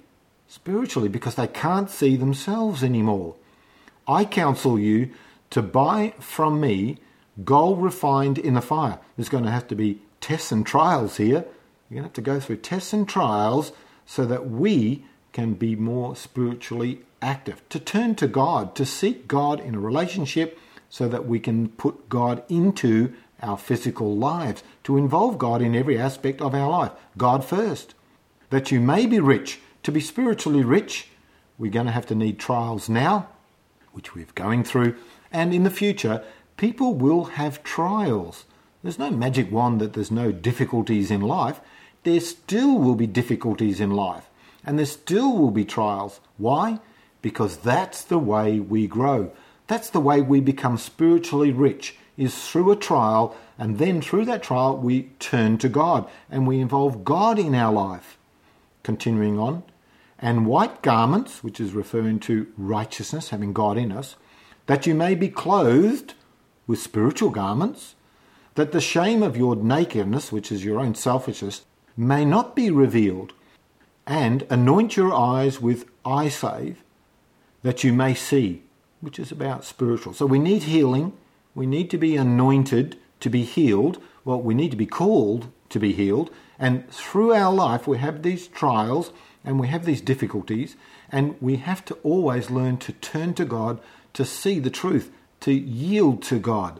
because they can't see themselves anymore. I counsel you to buy from me gold refined in the fire. There's going to have to be tests and trials here. You're going to have to go through tests and trials so that we can be more spiritually active, to turn to God, to seek God in a relationship so that we can put God into our physical lives, to involve God in every aspect of our life. God first. That you may be rich. To be spiritually rich, we're going to have to need trials now, which we're going through, and in the future, people will have trials. There's no magic wand that there's no difficulties in life. There still will be difficulties in life, and there still will be trials. Why? Because that's the way we grow. That's the way we become spiritually rich, is through a trial, and then through that trial we turn to God, and we involve God in our life. Continuing on, and white garments, which is referring to righteousness, having God in us, that you may be clothed with spiritual garments, that the shame of your nakedness, which is your own selfishness, may not be revealed, and anoint your eyes with eye salve, that you may see, which is about spiritual. So we need healing. We need to be anointed to be healed. Well, we need to be called to be healed. And through our life, we have these trials and we have these difficulties, and we have to always learn to turn to God, to see the truth, to yield to God.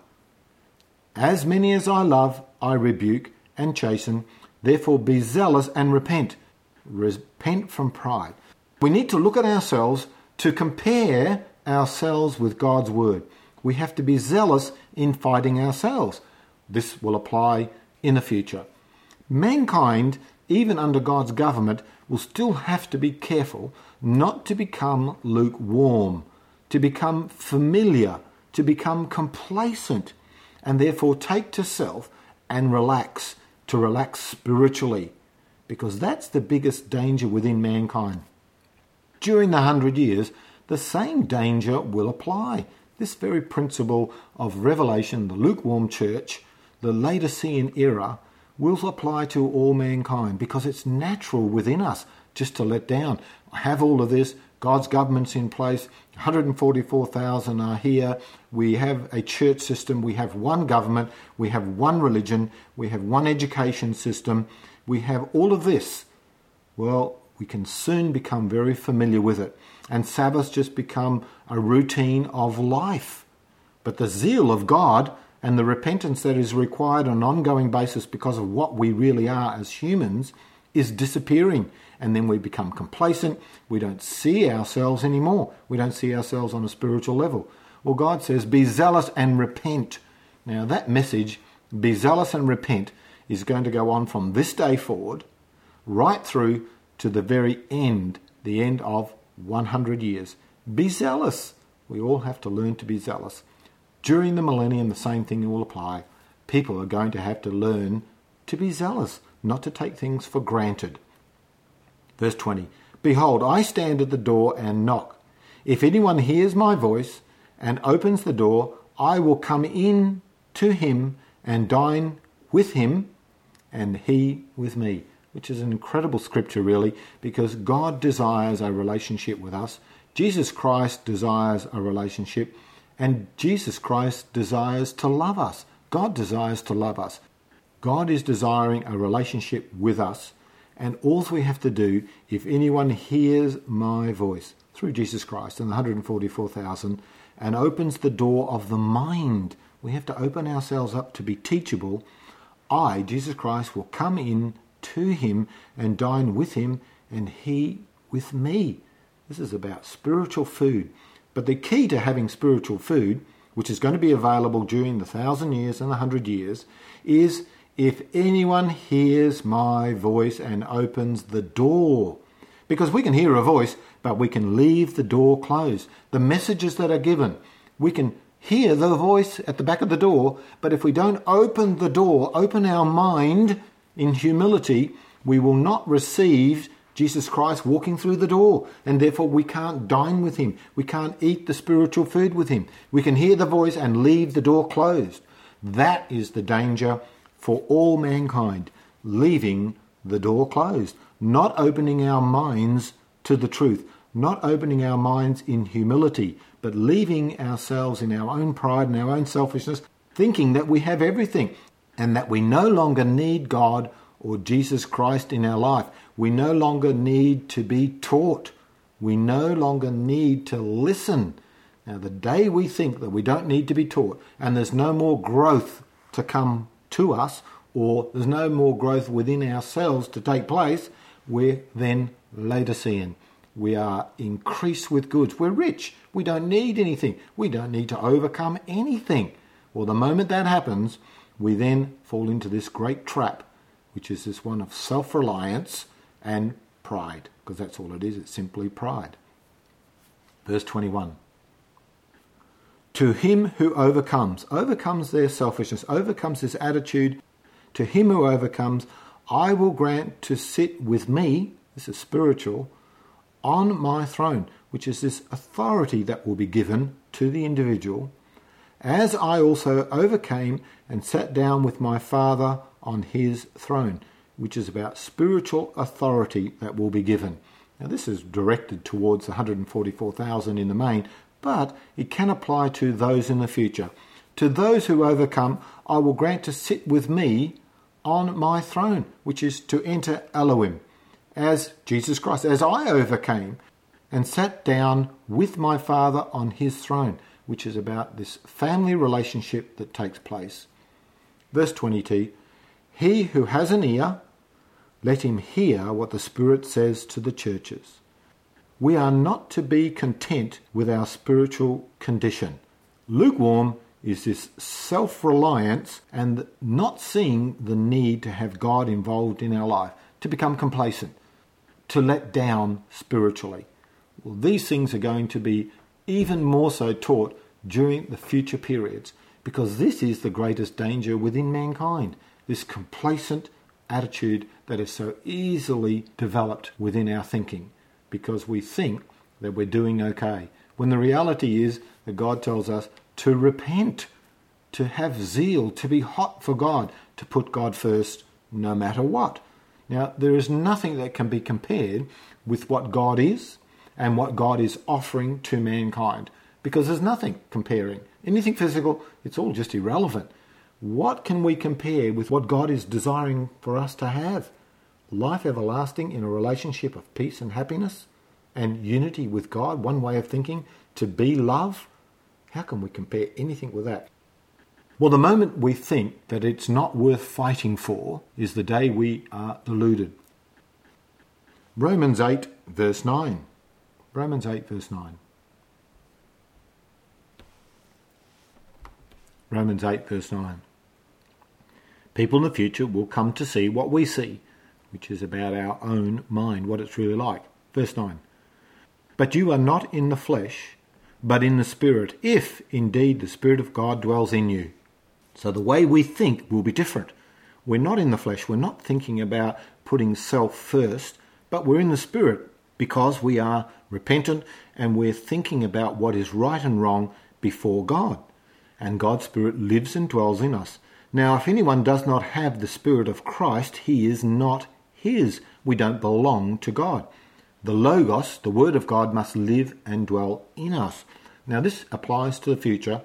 As many as I love, I rebuke and chasten. Therefore be zealous and repent. Repent from pride. We need to look at ourselves to compare ourselves with God's word. We have to be zealous in fighting ourselves. This will apply in the future. Mankind, even under God's government, will still have to be careful not to become lukewarm, to become familiar, to become complacent, and therefore take to self and relax, to relax spiritually, because that's the biggest danger within mankind. During the 100 years, the same danger will apply. This very principle of Revelation, the lukewarm church, the Laodicean era, will apply to all mankind, because it's natural within us just to let down. I have all of this. God's government's in place. 144,000 are here. We have a church system. We have one government. We have one religion. We have one education system. We have all of this. Well, we can soon become very familiar with it. And Sabbath just become a routine of life. But the zeal of God and the repentance that is required on an ongoing basis because of what we really are as humans is disappearing. And then we become complacent. We don't see ourselves anymore. We don't see ourselves on a spiritual level. Well, God says, be zealous and repent. Now that message, be zealous and repent, is going to go on from this day forward, right through to the very end, the end of 100 years. Be zealous. We all have to learn to be zealous. During the millennium, the same thing will apply. People are going to have to learn to be zealous, not to take things for granted. Verse 20, Behold, I stand at the door and knock. If anyone hears my voice and opens the door, I will come in to him and dine with him and he with me. Which is an incredible scripture, really, because God desires a relationship with us. Jesus Christ desires a relationship, and Jesus Christ desires to love us. God desires to love us. God is desiring a relationship with us, and all we have to do, if anyone hears my voice through Jesus Christ and the 144,000, and opens the door of the mind, we have to open ourselves up to be teachable. I, Jesus Christ, will come in to him and dine with him and he with me. This is about spiritual food. But the key to having spiritual food, which is going to be available during the 1,000 years and the 100 years, is if anyone hears my voice and opens the door. Because we can hear a voice, but we can leave the door closed. The messages that are given, we can hear the voice at the back of the door, but if we don't open the door, open our mind in humility, we will not receive Jesus Christ walking through the door, and therefore we can't dine with him. We can't eat the spiritual food with him. We can hear the voice and leave the door closed. That is the danger for all mankind, leaving the door closed, not opening our minds to the truth, not opening our minds in humility, but leaving ourselves in our own pride and our own selfishness, thinking that we have everything and that we no longer need God or Jesus Christ in our life. We no longer need to be taught. We no longer need to listen. Now, the day we think that we don't need to be taught and there's no more growth to come to us, or there's no more growth within ourselves to take place, we're then Laodicean. We are increased with goods. We're rich. We don't need anything. We don't need to overcome anything. Well, the moment that happens, we then fall into this great trap, which is this one of self-reliance and pride, because that's all it is. It's simply pride. Verse 21. To him who overcomes their selfishness, overcomes this attitude, to him who overcomes, I will grant to sit with me, this is spiritual, on my throne, which is this authority that will be given to the individual, as I also overcame and sat down with my Father on his throne, which is about spiritual authority that will be given. Now, this is directed towards the 144,000 in the main, but it can apply to those in the future. To those who overcome, I will grant to sit with me on my throne, which is to enter Elohim, as Jesus Christ, as I overcame and sat down with my Father on his throne, which is about this family relationship that takes place. Verse 22, he who has an ear, let him hear what the Spirit says to the churches. We are not to be content with our spiritual condition. Lukewarm is this self-reliance and not seeing the need to have God involved in our life, to become complacent, to let down spiritually. Well, these things are going to be even more so taught during the future periods, because this is the greatest danger within mankind, this complacent attitude that is so easily developed within our thinking, because we think that we're doing okay, when the reality is that God tells us to repent, to have zeal, to be hot for God, to put God first no matter what. Now, there is nothing that can be compared with what God is and what God is offering to mankind, because there's nothing comparing. Anything physical, it's all just irrelevant. What can we compare with what God is desiring for us to have? Life everlasting in a relationship of peace and happiness and unity with God, one way of thinking, to be love. How can we compare anything with that? Well, the moment we think that it's not worth fighting for is the day we are deluded. Romans 8, verse 9. Romans 8, verse 9. Romans 8, verse 9. People in the future will come to see what we see, which is about our own mind, what it's really like. Verse 9. But you are not in the flesh, but in the Spirit, if indeed the Spirit of God dwells in you. So the way we think will be different. We're not in the flesh. We're not thinking about putting self first, but we're in the Spirit because we are repentant and we're thinking about what is right and wrong before God. And God's Spirit lives and dwells in us. Now, if anyone does not have the Spirit of Christ, he is not his. We don't belong to God. The Logos, the Word of God, must live and dwell in us. Now, this applies to the future.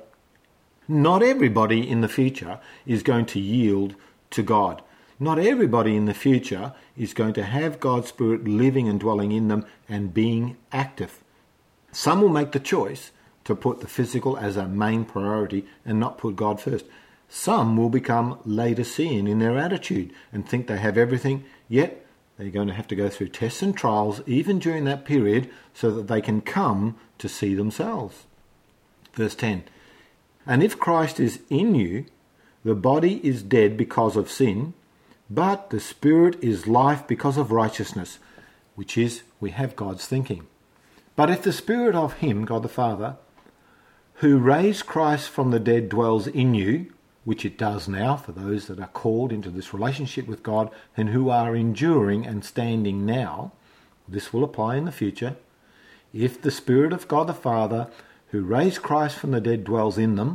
Not everybody in the future is going to yield to God. Not everybody in the future is going to have God's Spirit living and dwelling in them and being active. Some will make the choice to put the physical as a main priority and not put God first. Some will become Laodicean in their attitude and think they have everything, yet they're going to have to go through tests and trials even during that period so that they can come to see themselves. Verse 10, and if Christ is in you, the body is dead because of sin, but the Spirit is life because of righteousness, which is, we have God's thinking. But if the Spirit of Him, God the Father, who raised Christ from the dead dwells in you, which it does now for those that are called into this relationship with God and who are enduring and standing now, this will apply in the future. If the Spirit of God the Father, who raised Christ from the dead dwells in them,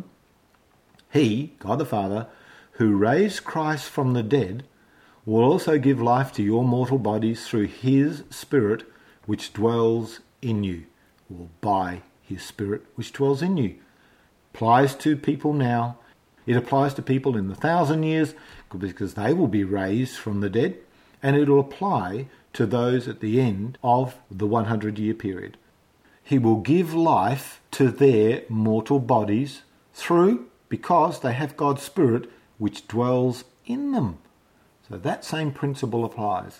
He, God the Father, who raised Christ from the dead, will also give life to your mortal bodies through His Spirit, which dwells in you, or by His Spirit, which dwells in you. Applies to people now. It applies to people in the 1,000 years, because they will be raised from the dead, and it will apply to those at the end of the 100-year period. He will give life to their mortal bodies because they have God's Spirit, which dwells in them. So that same principle applies.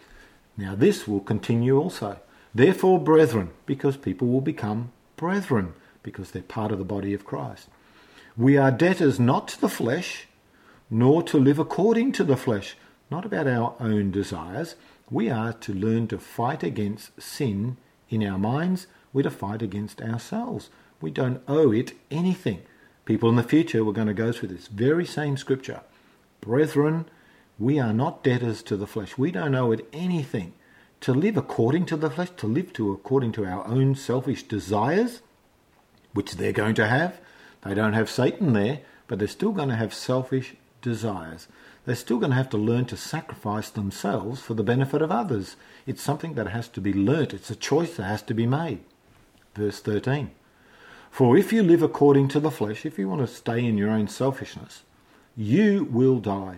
Now this will continue also. Therefore, brethren, because people will become brethren, because they're part of the body of Christ. We are debtors not to the flesh, nor to live according to the flesh, not about our own desires. We are to learn to fight against sin in our minds. We're to fight against ourselves. We don't owe it anything. People in the future were going to go through this very same scripture. Brethren, we are not debtors to the flesh. We don't owe it anything. To live according to the flesh, to live according to our own selfish desires, which they're going to have. They don't have Satan there, but they're still going to have selfish desires. They're still going to have to learn to sacrifice themselves for the benefit of others. It's something that has to be learnt. It's a choice that has to be made. Verse 13. For if you live according to the flesh, if you want to stay in your own selfishness, you will die.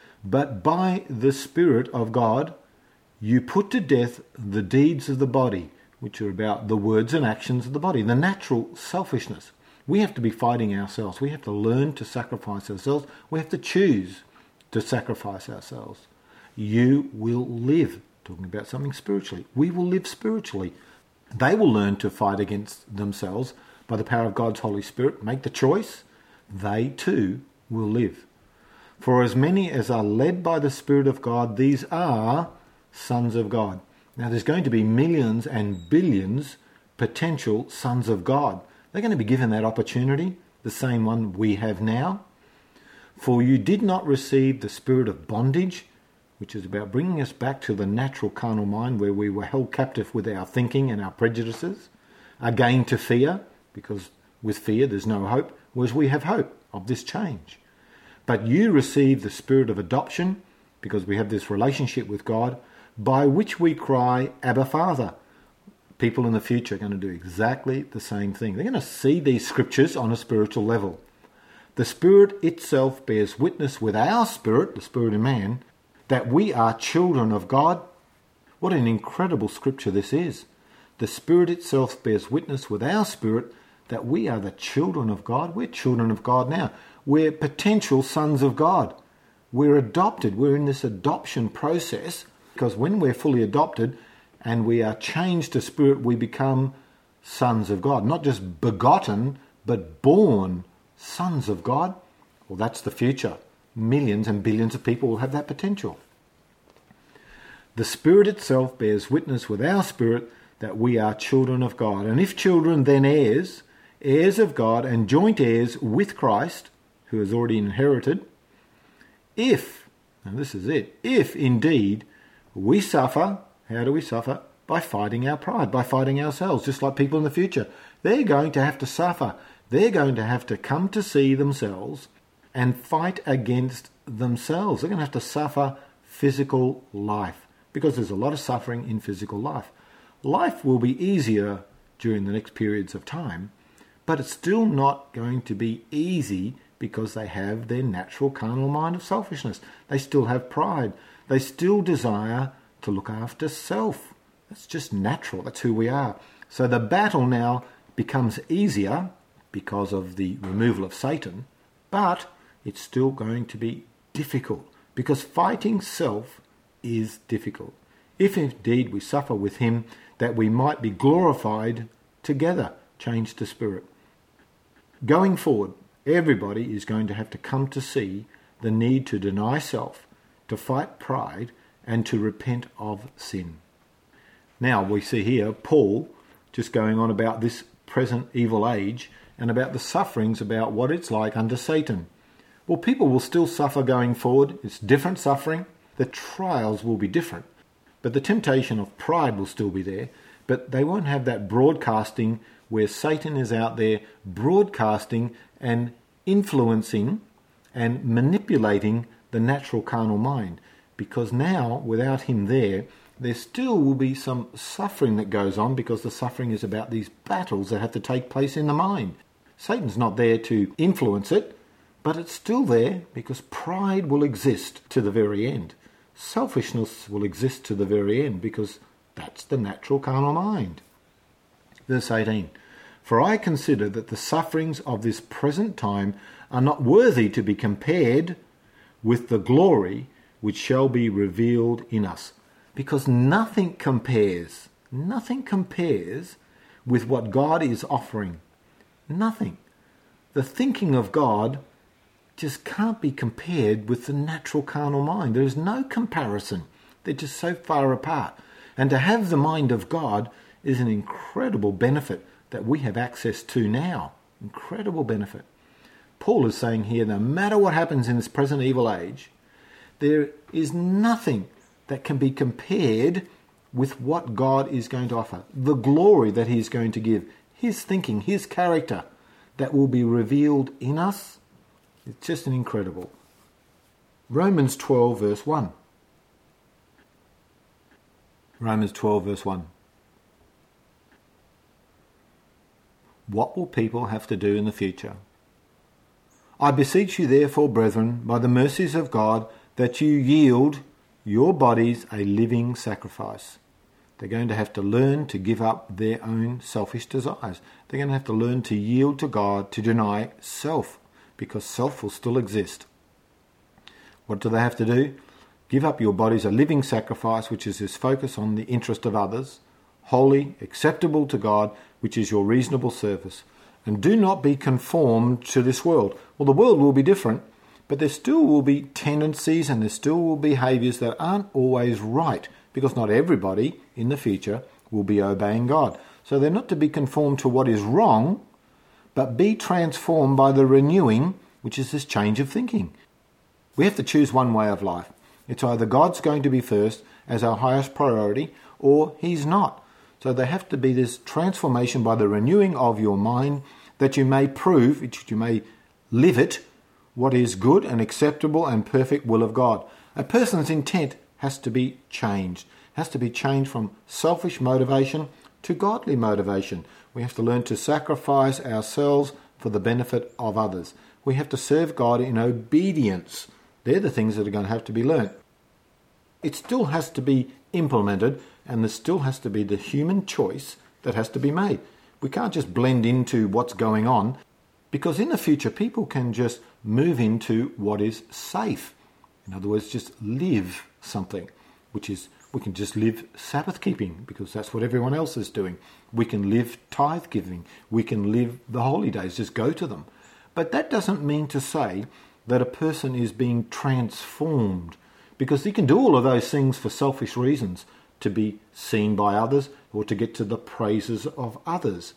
But by the Spirit of God, you put to death the deeds of the body, which are about the words and actions of the body, the natural selfishness. We have to be fighting ourselves. We have to learn to sacrifice ourselves. We have to choose to sacrifice ourselves. You will live. Talking about something spiritually. We will live spiritually. They will learn to fight against themselves by the power of God's Holy Spirit. Make the choice. They too will live. For as many as are led by the Spirit of God, these are sons of God. Now there's going to be millions and billions potential sons of God. They're going to be given that opportunity, the same one we have now. For you did not receive the spirit of bondage, which is about bringing us back to the natural carnal mind where we were held captive with our thinking and our prejudices, again to fear, because with fear there's no hope, whereas we have hope of this change. But you received the spirit of adoption, because we have this relationship with God, by which we cry, Abba, Father. People in the future are going to do exactly the same thing. They're going to see these scriptures on a spiritual level. The Spirit itself bears witness with our spirit, the spirit of man, that we are children of God. What an incredible scripture this is. The Spirit itself bears witness with our spirit that we are the children of God. We're children of God now. We're potential sons of God. We're adopted. We're in this adoption process, because when we're fully adopted and we are changed to spirit, we become sons of God. Not just begotten, but born sons of God. Well, that's the future. Millions and billions of people will have that potential. The Spirit itself bears witness with our spirit that we are children of God. And if children, then heirs, heirs of God and joint heirs with Christ, who has already inherited, if, and this is it, if indeed we suffer. How do we suffer? By fighting our pride, by fighting ourselves, just like people in the future. They're going to have to suffer. They're going to have to come to see themselves and fight against themselves. They're going to have to suffer physical life, because there's a lot of suffering in physical life. Life will be easier during the next periods of time, but it's still not going to be easy because they have their natural carnal mind of selfishness. They still have pride. They still desire to look after self. That's just natural. That's who we are. So the battle now becomes easier because of the removal of Satan, but it's still going to be difficult because fighting self is difficult. If indeed we suffer with him, that we might be glorified together, changed to spirit. Going forward, everybody is going to have to come to see the need to deny self, to fight pride, and to repent of sin. Now we see here Paul just going on about this present evil age and about the sufferings, about what it's like under Satan. Well, people will still suffer going forward. It's different suffering. The trials will be different. But the temptation of pride will still be there. But they won't have that broadcasting where Satan is out there broadcasting and influencing and manipulating the natural carnal mind. Because now, without him there still will be some suffering that goes on, because the suffering is about these battles that have to take place in the mind. Satan's not there to influence it, but it's still there because pride will exist to the very end. Selfishness will exist to the very end because that's the natural carnal mind. Verse 18, for I consider that the sufferings of this present time are not worthy to be compared with the glory which shall be revealed in us. Because nothing compares with what God is offering. Nothing. The thinking of God just can't be compared with the natural carnal mind. There is no comparison. They're just so far apart. And to have the mind of God is an incredible benefit that we have access to now. Incredible benefit. Paul is saying here, no matter what happens in this present evil age, there is nothing that can be compared with what God is going to offer. The glory that he is going to give. His thinking, his character that will be revealed in us. It's just an incredible. Romans 12 verse 1. Romans 12 verse 1. What will people have to do in the future? I beseech you therefore, brethren, by the mercies of God, that you yield your bodies a living sacrifice. They're going to have to learn to give up their own selfish desires. They're going to have to learn to yield to God, to deny self, because self will still exist. What do they have to do? Give up your bodies a living sacrifice, which is this focus on the interest of others, holy, acceptable to God, which is your reasonable service. And do not be conformed to this world. Well, the world will be different, but there still will be tendencies and there still will be behaviours that aren't always right, because not everybody in the future will be obeying God. So they're not to be conformed to what is wrong, but be transformed by the renewing, which is this change of thinking. We have to choose one way of life. It's either God's going to be first as our highest priority, or he's not. So there have to be this transformation by the renewing of your mind, that you may prove, that you may live it, what is good and acceptable and perfect will of God. A person's intent has to be changed. Has to be changed from selfish motivation to godly motivation. We have to learn to sacrifice ourselves for the benefit of others. We have to serve God in obedience. They're the things that are going to have to be learnt. It still has to be implemented, and there still has to be the human choice that has to be made. We can't just blend into what's going on, because in the future people can just move into what is safe. In other words, just live something, which is, we can just live Sabbath keeping, because that's what everyone else is doing. We can live tithe giving. We can live the holy days, just go to them. But that doesn't mean to say that a person is being transformed, because he can do all of those things for selfish reasons, to be seen by others or to get to the praises of others.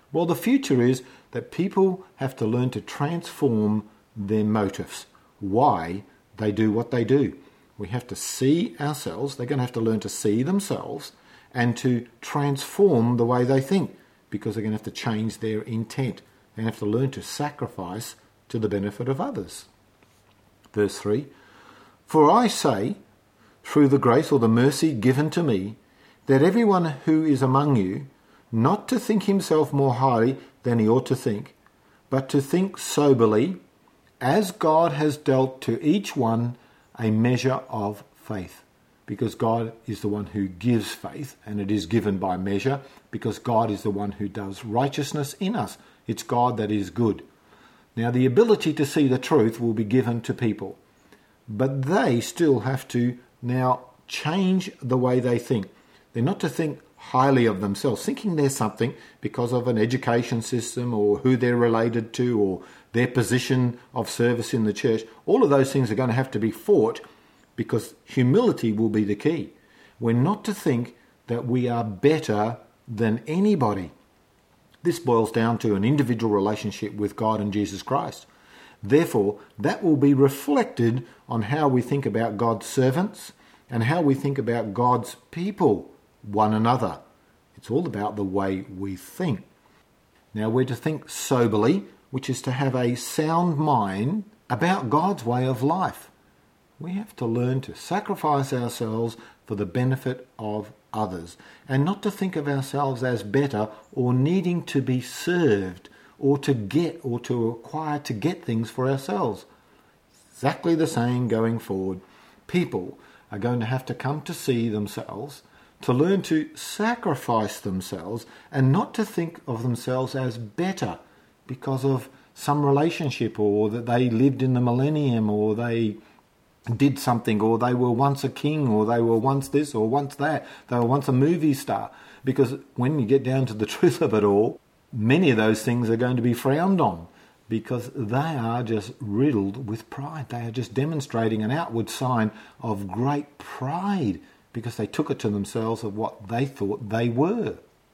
Well, the future is that people have to learn to transform their motives, why they do what they do. We have to see ourselves, they're going to have to learn to see themselves and to transform the way they think, because they're going to have to change their intent. They have to learn to sacrifice to the benefit of others. Verse 3, "For I say, through the grace or the mercy given to me, that everyone who is among you, not to think himself more highly than he ought to think, but to think soberly, as God has dealt to each one a measure of faith." Because God is the one who gives faith, and it is given by measure, because God is the one who does righteousness in us. It's God that is good. Now, the ability to see the truth will be given to people, but they still have to now change the way they think. They're not to think highly of themselves, thinking they're something because of an education system or who they're related to or their position of service in the church. All of those things are going to have to be fought, because humility will be the key. We're not to think that we are better than anybody. This boils down to an individual relationship with God and Jesus Christ. Therefore, that will be reflected on how we think about God's servants and how we think about God's people, one another. It's all about the way we think. Now, we're to think soberly, which is to have a sound mind about God's way of life. We have to learn to sacrifice ourselves for the benefit of others, and not to think of ourselves as better or needing to be served or to get or to acquire to get things for ourselves. Exactly the same going forward. People are going to have to come to see themselves, to learn to sacrifice themselves, and not to think of themselves as better because of some relationship, or that they lived in the millennium, or they did something, or they were once a king, or they were once this or once that, they were once a movie star. Because when you get down to the truth of it all, many of those things are going to be frowned on, because they are just riddled with pride. They are just demonstrating an outward sign of great pride, because they took it to themselves of what they thought they were.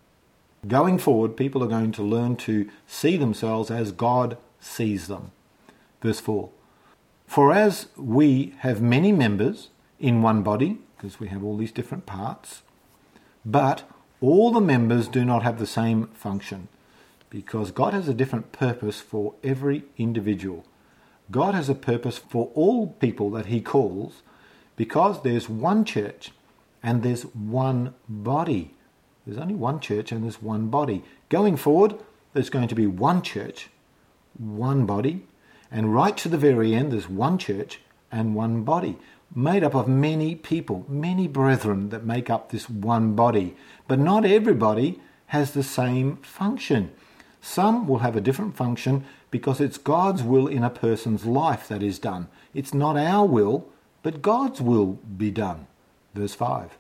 Going forward, people are going to learn to see themselves as God sees them. Verse 4, "For as we have many members in one body," because we have all these different parts, "but all the members do not have the same function," because God has a different purpose for every individual. God has a purpose for all people that he calls, because there's one church and there's one body. There's only one church and there's one body. Going forward, there's going to be one church, one body, and right to the very end, there's one church and one body, made up of many people, many brethren that make up this one body. But not everybody has the same function. Some will have a different function because it's God's will in a person's life that is done. It's not our will, but God's will be done. Verse 5.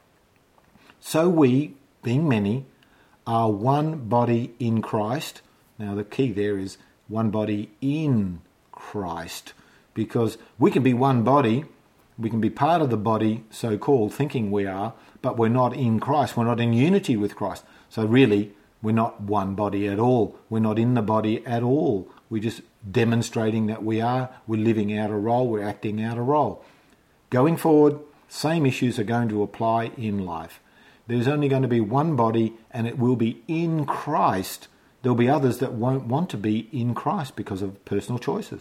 "So we, being many, are one body in Christ." Now the key there is one body in Christ, because we can be one body, we can be part of the body, so-called, thinking we are, but we're not in Christ. We're not in unity with Christ. So really, we're not one body at all. We're not in the body at all. We're just demonstrating that we are. We're living out a role. We're acting out a role. Going forward, same issues are going to apply in life. There's only going to be one body, and it will be in Christ. There'll be others that won't want to be in Christ because of personal choices.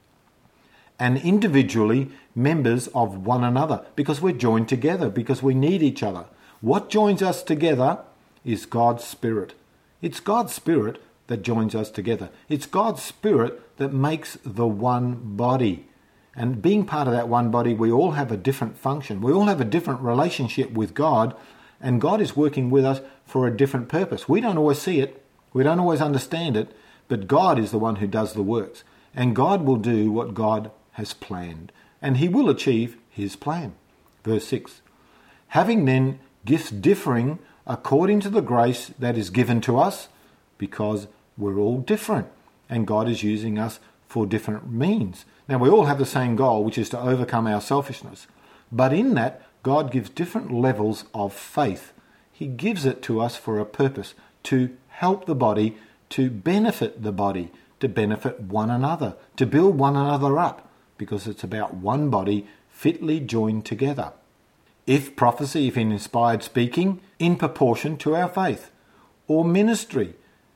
And individually, members of one another, because we're joined together, because we need each other. What joins us together is God's Spirit. It's God's Spirit that joins us together. It's God's Spirit that makes the one body. And being part of that one body, we all have a different function. We all have a different relationship with God, and God is working with us for a different purpose. We don't always see it. We don't always understand it, but God is the one who does the works. And God will do what God has planned, and he will achieve his plan. Verse 6. "Having then gifts differing according to the grace that is given to us," because we're all different, and God is using us for different means. Now, we all have the same goal, which is to overcome our selfishness. But in that, God gives different levels of faith. He gives it to us for a purpose, to help the body to benefit the body, to benefit one another, to build one another up, because it's about one body fitly joined together. If prophecy, if in inspired speaking, in proportion to our faith, or ministering.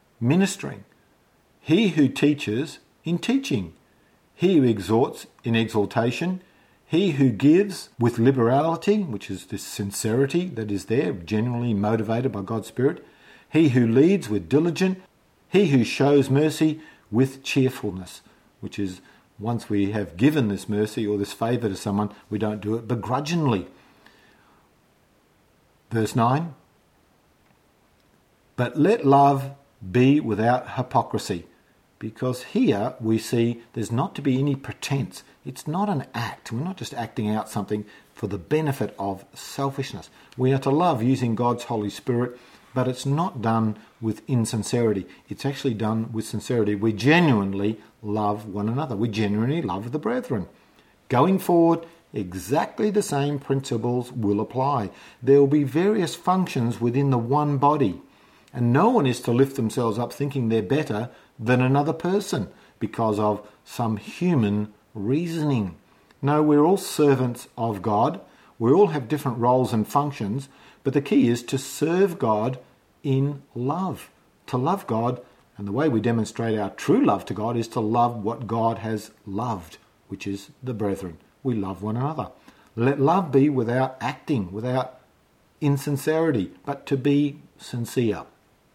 He who teaches, in teaching. He who exhorts, in exhortation. He who gives with liberality, which is this sincerity that is there, genuinely motivated by God's Spirit. He who leads with diligence. He who shows mercy with cheerfulness, which is once we have given this mercy or this favour to someone, we don't do it begrudgingly. Verse 9. But let love be without hypocrisy, because here we see there's not to be any pretense. It's not an act. We're not just acting out something for the benefit of selfishness. We are to love using God's Holy Spirit, but it's not done with insincerity. It's actually done with sincerity. We genuinely love one another. We genuinely love the brethren. Going forward, exactly the same principles will apply. There will be various functions within the one body, and no one is to lift themselves up thinking they're better than another person because of some human reasoning. No, we're all servants of God. We all have different roles and functions, but the key is to serve God in love, to love God. And the way we demonstrate our true love to God is to love what God has loved, which is the brethren. We love one another. Let love be without acting, without insincerity, but to be sincere.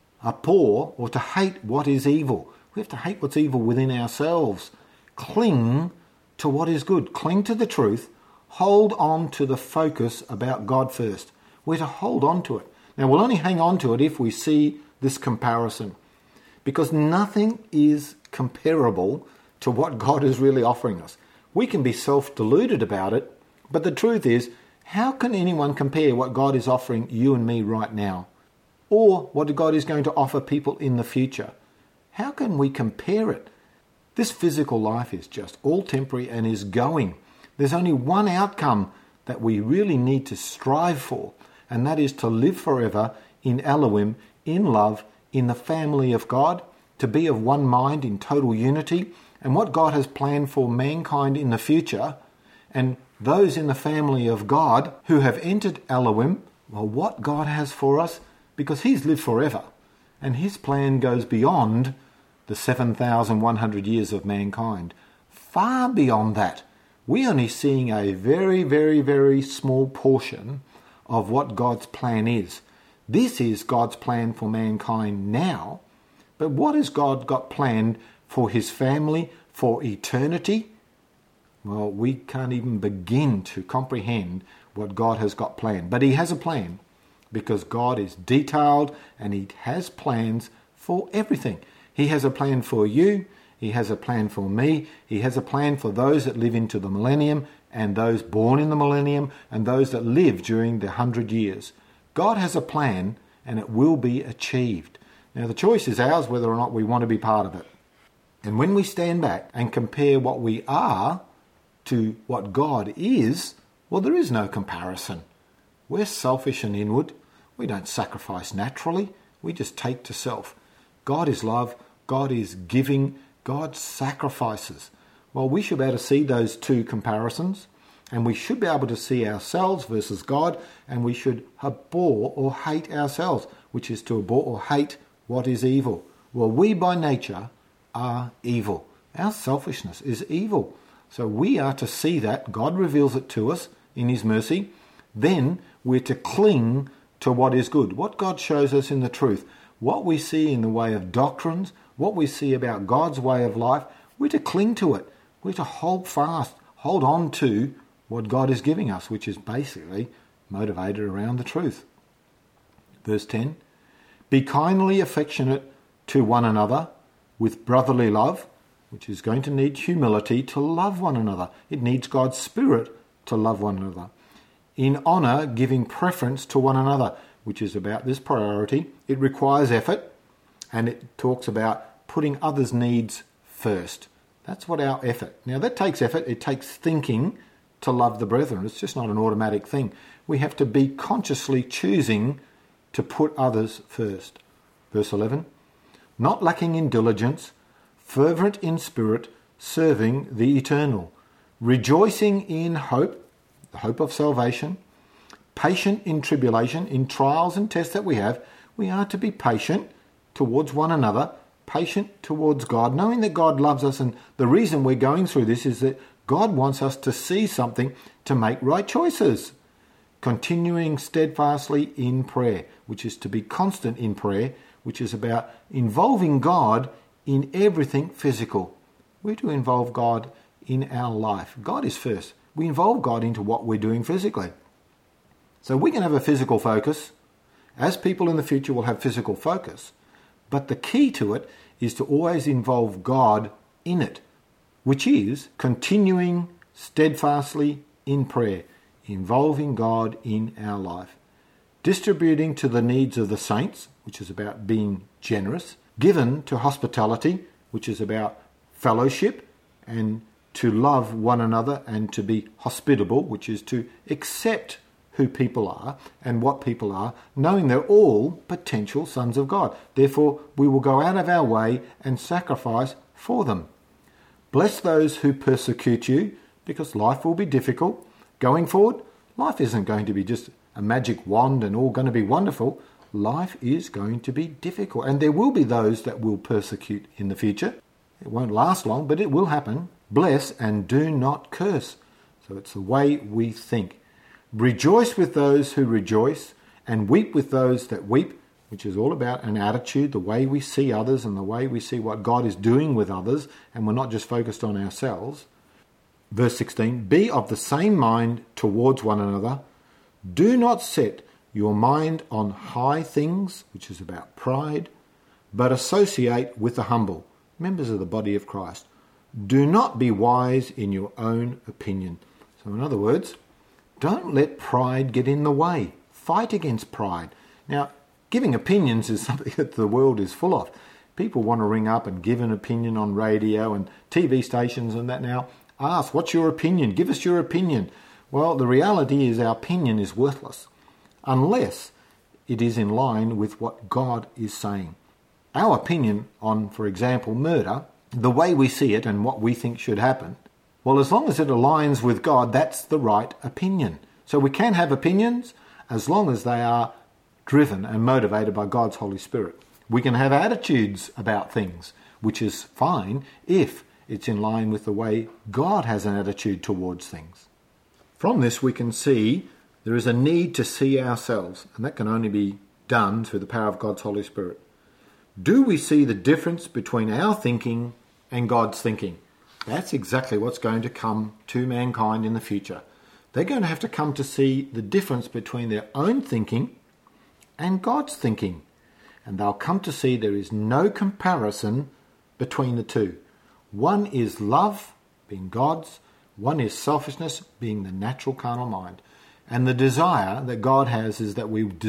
Abhor, or to hate what is evil. We have to hate what's evil within ourselves. Cling to what is good. Cling to the truth. Hold on to the focus about God first. We're to hold on to it. Now, we'll only hang on to it if we see this comparison, because nothing is comparable to what God is really offering us. We can be self-deluded about it, but the truth is, how can anyone compare what God is offering you and me right now, or what God is going to offer people in the future? How can we compare it? This physical life is just all temporary and is going. There's only one outcome that we really need to strive for, and that is to live forever in Elohim, in love, in the family of God, to be of one mind in total unity, and what God has planned for mankind in the future, and those in the family of God who have entered Elohim, well, what God has for us, because He's lived forever, and His plan goes beyond the 7,100 years of mankind, far beyond that. We're only seeing a very, very, very small portion of what God's plan is. This is God's plan for mankind now, but what has God got planned for His family for eternity? Well, we can't even begin to comprehend what God has got planned. But He has a plan, because God is detailed and He has plans for everything. He has a plan for you. He has a plan for me. He has a plan for those that live into the millennium and those born in the millennium and those that live during the 100 years. God has a plan and it will be achieved. Now, the choice is ours whether or not we want to be part of it. And when we stand back and compare what we are to what God is, well, there is no comparison. We're selfish and inward. We don't sacrifice naturally. We just take to self. God is love. God is giving. God sacrifices. Well, we should be able to see those two comparisons, and we should be able to see ourselves versus God, and we should abhor or hate ourselves, which is to abhor or hate what is evil. Well, we by nature are evil. Our selfishness is evil. So we are to see that. God reveals it to us in His mercy. Then we're to cling to what is good, what God shows us in the truth, what we see in the way of doctrines, what we see about God's way of life. We're to cling to it. We're to hold fast, hold on to what God is giving us, which is basically motivated around the truth. Verse 10, be kindly affectionate to one another with brotherly love, which is going to need humility to love one another. It needs God's Spirit to love one another. In honour, giving preference to one another, which is about this priority. It requires effort, and it talks about putting others' needs first. That's what our effort. Now, that takes effort. It takes thinking to love the brethren. It's just not an automatic thing. We have to be consciously choosing to put others first. Verse 11, not lacking in diligence, fervent in spirit, serving the eternal, rejoicing in hope, the hope of salvation, patient in tribulation, in trials and tests that we have. We are to be patient towards one another, patient towards God, knowing that God loves us, and the reason we're going through this is that God wants us to see something to make right choices. Continuing steadfastly in prayer, which is to be constant in prayer, which is about involving God in everything physical. We're to involve God in our life. God is first. We involve God into what we're doing physically. So we can have a physical focus. As people in the future will have physical focus. But the key to it is to always involve God in it, which is continuing steadfastly in prayer, involving God in our life, distributing to the needs of the saints, which is about being generous, given to hospitality, which is about fellowship, and to love one another and to be hospitable, which is to accept who people are and what people are, knowing they're all potential sons of God. Therefore, we will go out of our way and sacrifice for them. Bless those who persecute you, because life will be difficult. Going forward, life isn't going to be just a magic wand and all going to be wonderful. Life is going to be difficult, and there will be those that will persecute in the future. It won't last long, but it will happen. Bless and do not curse. So it's the way we think. Rejoice with those who rejoice, and weep with those that weep, which is all about an attitude, the way we see others and the way we see what God is doing with others, and we're not just focused on ourselves. Verse 16, be of the same mind towards one another. Do not set your mind on high things, which is about pride, but associate with the humble, members of the body of Christ. Do not be wise in your own opinion. So in other words, don't let pride get in the way. Fight against pride. Now, giving opinions is something that the world is full of. People want to ring up and give an opinion on radio and TV stations and that now. Ask, what's your opinion? Give us your opinion. Well, the reality is our opinion is worthless unless it is in line with what God is saying. Our opinion on, for example, murder, the way we see it and what we think should happen, well, as long as it aligns with God, that's the right opinion. So we can have opinions as long as they are driven and motivated by God's Holy Spirit. We can have attitudes about things, which is fine if it's in line with the way God has an attitude towards things. From this, we can see there is a need to see ourselves, and that can only be done through the power of God's Holy Spirit. Do we see the difference between our thinking and God's thinking? That's exactly what's going to come to mankind in the future. They're going to have to come to see the difference between their own thinking and God's thinking. And they'll come to see there is no comparison between the two. One is love, being God's. One is selfishness, being the natural carnal mind. And the desire that God has is that we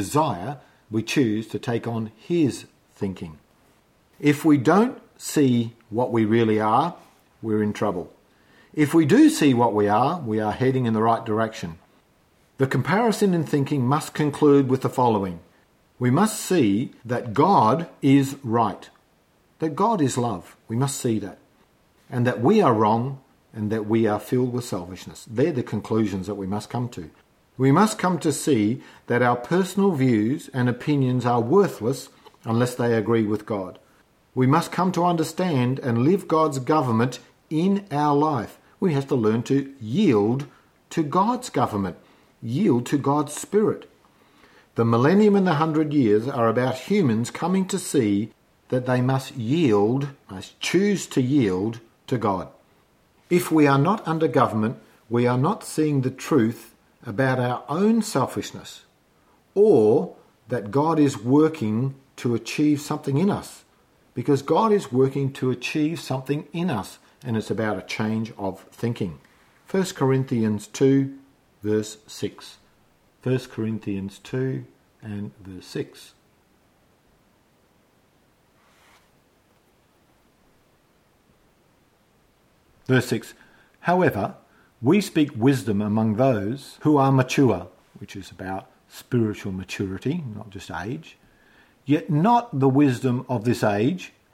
choose to take on His thinking. If we don't see what we really are, we're in trouble. If we do see what we are heading in the right direction. The comparison in thinking must conclude with the following. We must see that God is right, that God is love. We must see that. And that we are wrong and that we are filled with selfishness. They're the conclusions that we must come to. We must come to see that our personal views and opinions are worthless unless they agree with God. We must come to understand and live God's government in our life. We have to learn to yield to God's government, yield to God's Spirit. The millennium and the 100 years are about humans coming to see that they must choose to yield to God. If we are not under government, we are not seeing the truth about our own selfishness, or that God is working to achieve something in us. Because God is working to achieve something in us, and it's about a change of thinking. 1 Corinthians 2, verse 6. 1 Corinthians 2 and verse 6. Verse 6. However, we speak wisdom among those who are mature, which is about spiritual maturity, not just age, yet not the wisdom of this age,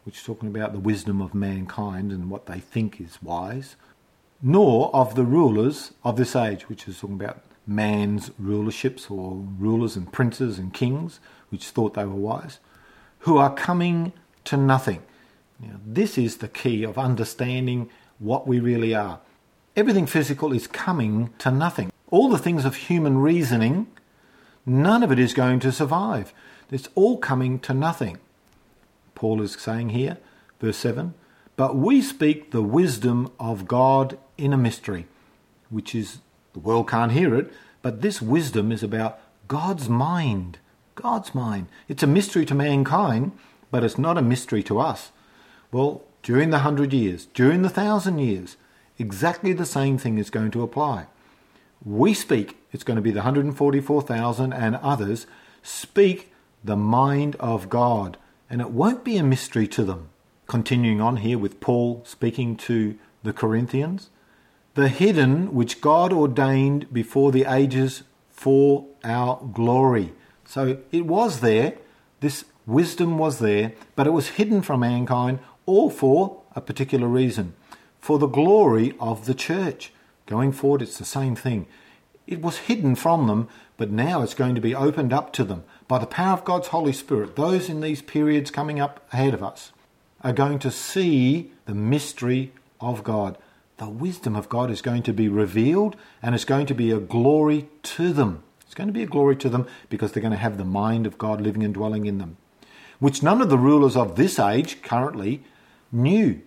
which is talking about the wisdom of mankind and what they think is wise, nor of the rulers of this age, which is talking about man's rulerships or rulers and princes and kings, which thought they were wise, who are coming to nothing. Now, this is the key of understanding what we really are. Everything physical is coming to nothing. All the things of human reasoning, none of it is going to survive. It's all coming to nothing. Paul is saying here, verse 7, but we speak the wisdom of God in a mystery, which is, the world can't hear it, but this wisdom is about God's mind. God's mind. It's a mystery to mankind, but it's not a mystery to us. Well, during the 100 years, during the 1,000 years, exactly the same thing is going to apply. We speak, it's going to be the 144,000 and others, speak the mind of God, and it won't be a mystery to them. Continuing on here with Paul speaking to the Corinthians, the hidden which God ordained before the ages for our glory. So it was there, this wisdom was there, but it was hidden from mankind, all for a particular reason, for the glory of the church. Going forward, it's the same thing. It was hidden from them, but now it's going to be opened up to them. By the power of God's Holy Spirit, those in these periods coming up ahead of us are going to see the mystery of God. The wisdom of God is going to be revealed, and it's going to be a glory to them. It's going to be a glory to them because they're going to have the mind of God living and dwelling in them, which none of the rulers of this age currently knew.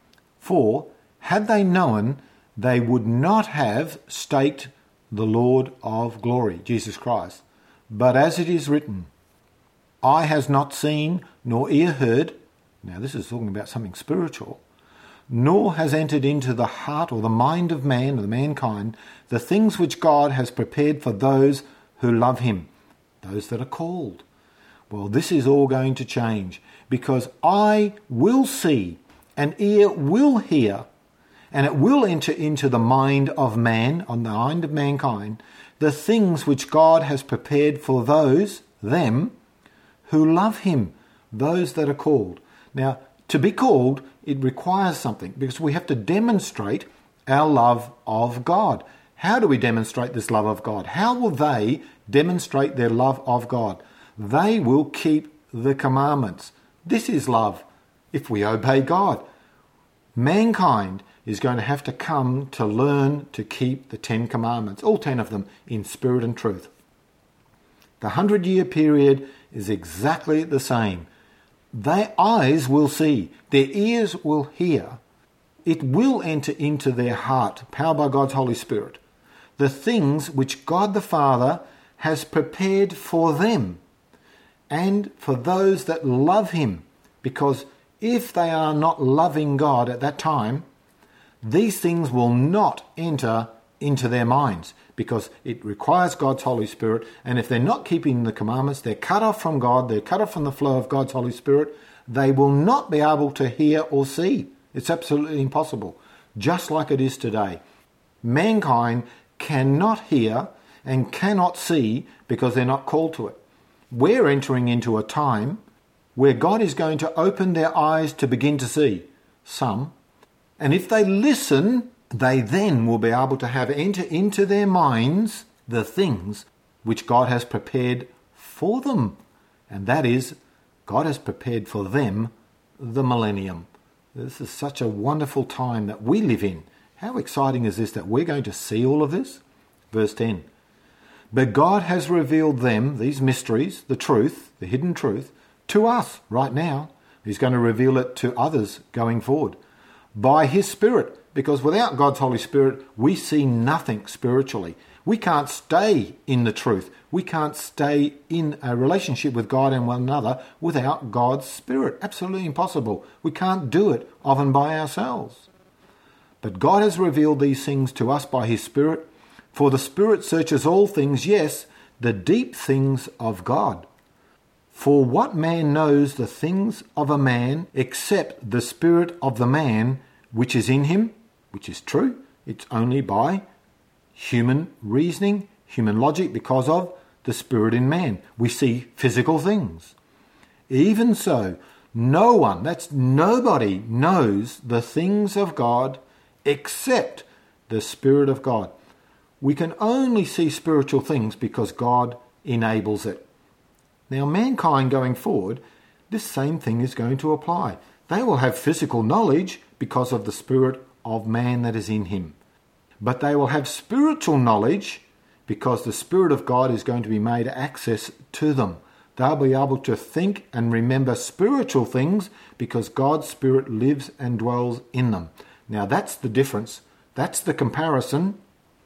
For had they known, they would not have staked the Lord of glory, Jesus Christ. But as it is written, eye has not seen, nor ear heard, now this is talking about something spiritual, nor has entered into the heart or the mind of man or the mankind, the things which God has prepared for those who love him, those that are called. Well, this is all going to change, because eye will see and ear will hear, and it will enter into the mind of man, on the mind of mankind, the things which God has prepared for them, who love him, those that are called. Now, to be called, it requires something, because we have to demonstrate our love of God. How do we demonstrate this love of God? How will they demonstrate their love of God? They will keep the commandments. This is love, if we obey God. Mankind is going to have to come to learn to keep the 10 commandments, all 10 of them, in spirit and truth. The 100-year period is exactly the same. Their eyes will see, their ears will hear. It will enter into their heart, powered by God's Holy Spirit, the things which God the Father has prepared for them and for those that love him. Because if they are not loving God at that time, these things will not enter into their minds, because it requires God's Holy Spirit, and if they're not keeping the commandments, they're cut off from God, they're cut off from the flow of God's Holy Spirit, they will not be able to hear or see. It's absolutely impossible, just like it is today. Mankind cannot hear and cannot see because they're not called to it. We're entering into a time where God is going to open their eyes to begin to see, some, and if they listen, they then will be able to have enter into their minds the things which God has prepared for them. And that is, God has prepared for them the millennium. This is such a wonderful time that we live in. How exciting is this that we're going to see all of this? Verse 10. But God has revealed them, these mysteries, the truth, the hidden truth, to us right now. He's going to reveal it to others going forward by his Spirit, because without God's Holy Spirit, we see nothing spiritually. We can't stay in the truth. We can't stay in a relationship with God and one another without God's Spirit. Absolutely impossible. We can't do it of and by ourselves. But God has revealed these things to us by his Spirit, for the Spirit searches all things, yes, the deep things of God. For what man knows the things of a man except the spirit of the man which is in him, which is true? It's only by human reasoning, human logic, because of the spirit in man. We see physical things. Even so, No one, that's nobody, knows the things of God except the Spirit of God. We can only see spiritual things because God enables it. Now, mankind going forward, this same thing is going to apply. They will have physical knowledge because of the spirit of man that is in him. But they will have spiritual knowledge because the Spirit of God is going to be made access to them. They'll be able to think and remember spiritual things because God's Spirit lives and dwells in them. Now that's the difference. That's the comparison.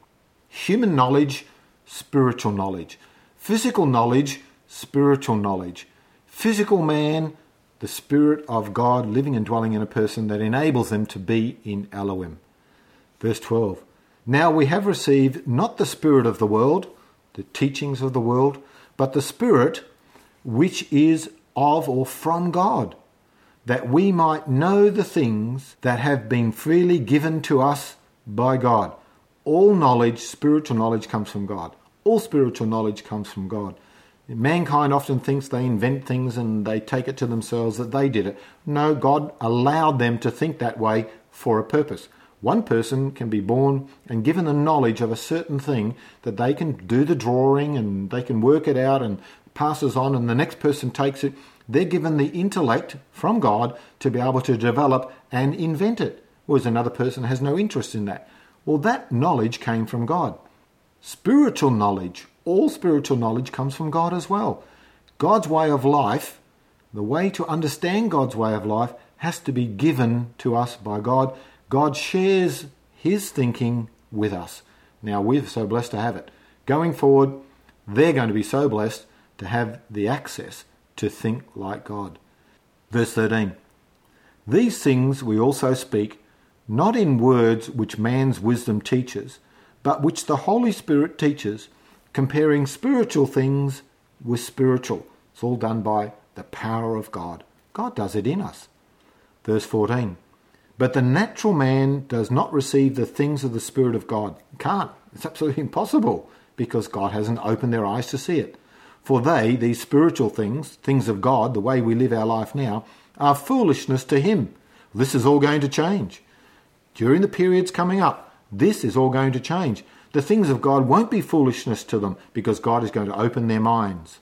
Human knowledge, spiritual knowledge. Physical knowledge, spiritual knowledge. Physical man, the Spirit of God living and dwelling in a person that enables them to be in Elohim. Verse 12. Now we have received not the spirit of the world, the teachings of the world, but the Spirit which is of or from God, that we might know the things that have been freely given to us by God. All knowledge, spiritual knowledge, comes from God. All spiritual knowledge comes from God. Mankind often thinks they invent things and they take it to themselves that they did it. No, God allowed them to think that way for a purpose. One person can be born and given the knowledge of a certain thing that they can do the drawing and they can work it out and passes on, and the next person takes it. They're given the intellect from God to be able to develop and invent it, whereas another person has no interest in that. Well, that knowledge came from God. Spiritual knowledge, all spiritual knowledge comes from God as well. God's way of life, the way to understand God's way of life, has to be given to us by God. God shares his thinking with us. Now, we're so blessed to have it. Going forward, they're going to be so blessed to have the access to think like God. Verse 13. These things we also speak, not in words which man's wisdom teaches, but which the Holy Spirit teaches, comparing spiritual things with spiritual. It's all done by the power of God. God does it in us. Verse 14. But the natural man does not receive the things of the Spirit of God. Can't. It's absolutely impossible because God hasn't opened their eyes to see it. For they, these spiritual things, things of God, the way we live our life now, are foolishness to him. This is all going to change. During the periods coming up, this is all going to change. The things of God won't be foolishness to them because God is going to open their minds.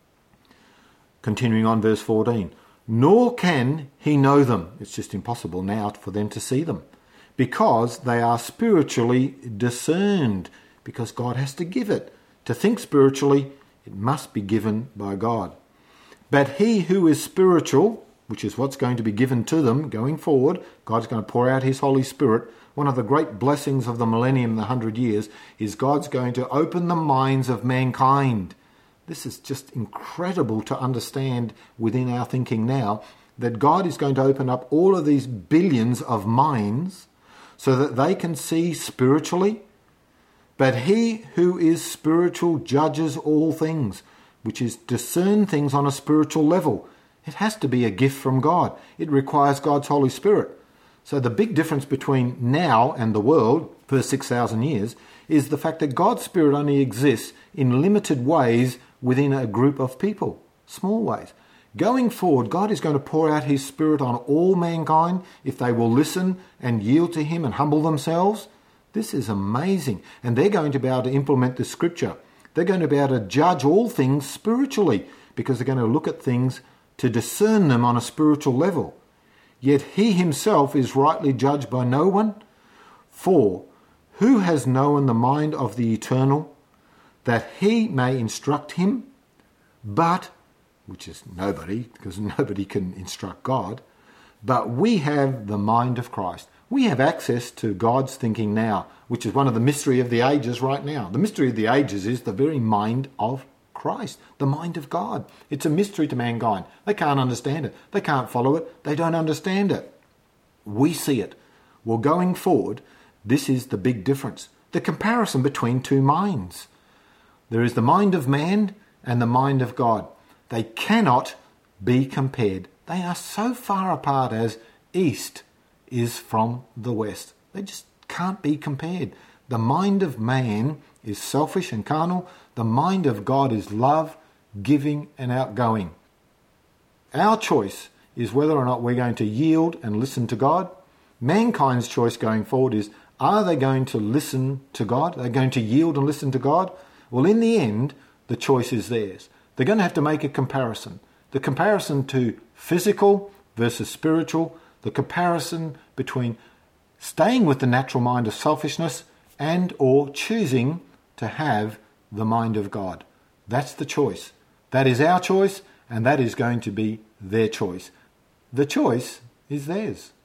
Continuing on verse 14. Nor can he know them. It's just impossible now for them to see them because they are spiritually discerned, because God has to give it. To think spiritually, it must be given by God. But he who is spiritual, which is what's going to be given to them going forward, God's going to pour out his Holy Spirit. One of the great blessings of the millennium, the 100 years, is God's going to open the minds of mankind. This is just incredible to understand within our thinking now, that God is going to open up all of these billions of minds so that they can see spiritually. But he who is spiritual judges all things, which is discern things on a spiritual level. It has to be a gift from God. It requires God's Holy Spirit. So the big difference between now and the world, for 6,000 years, is the fact that God's Spirit only exists in limited ways within a group of people, small ways. Going forward, God is going to pour out his Spirit on all mankind if they will listen and yield to him and humble themselves. This is amazing. And they're going to be able to implement the scripture. They're going to be able to judge all things spiritually because they're going to look at things to discern them on a spiritual level. Yet he himself is rightly judged by no one. For who has known the mind of the Eternal, that he may instruct him? But, which is nobody, because nobody can instruct God, but we have the mind of Christ. We have access to God's thinking now, which is one of the mystery of the ages right now. The mystery of the ages is the very mind of Christ, the mind of God. It's a mystery to mankind. They can't understand it. They can't follow it. They don't understand it. We see it. Well, going forward, this is the big difference. The comparison between two minds. There is the mind of man and the mind of God. They cannot be compared. They are so far apart as east is from the west. They just can't be compared. The mind of man is selfish and carnal. The mind of God is love, giving and outgoing. Our choice is whether or not we're going to yield and listen to God. Mankind's choice going forward is, are they going to listen to God? Are they going to yield and listen to God? Well, in the end, the choice is theirs. They're going to have to make a comparison. The comparison to physical versus spiritual, the comparison between staying with the natural mind of selfishness and or choosing to have the mind of God. That's the choice. That is our choice, and that is going to be their choice. The choice is theirs.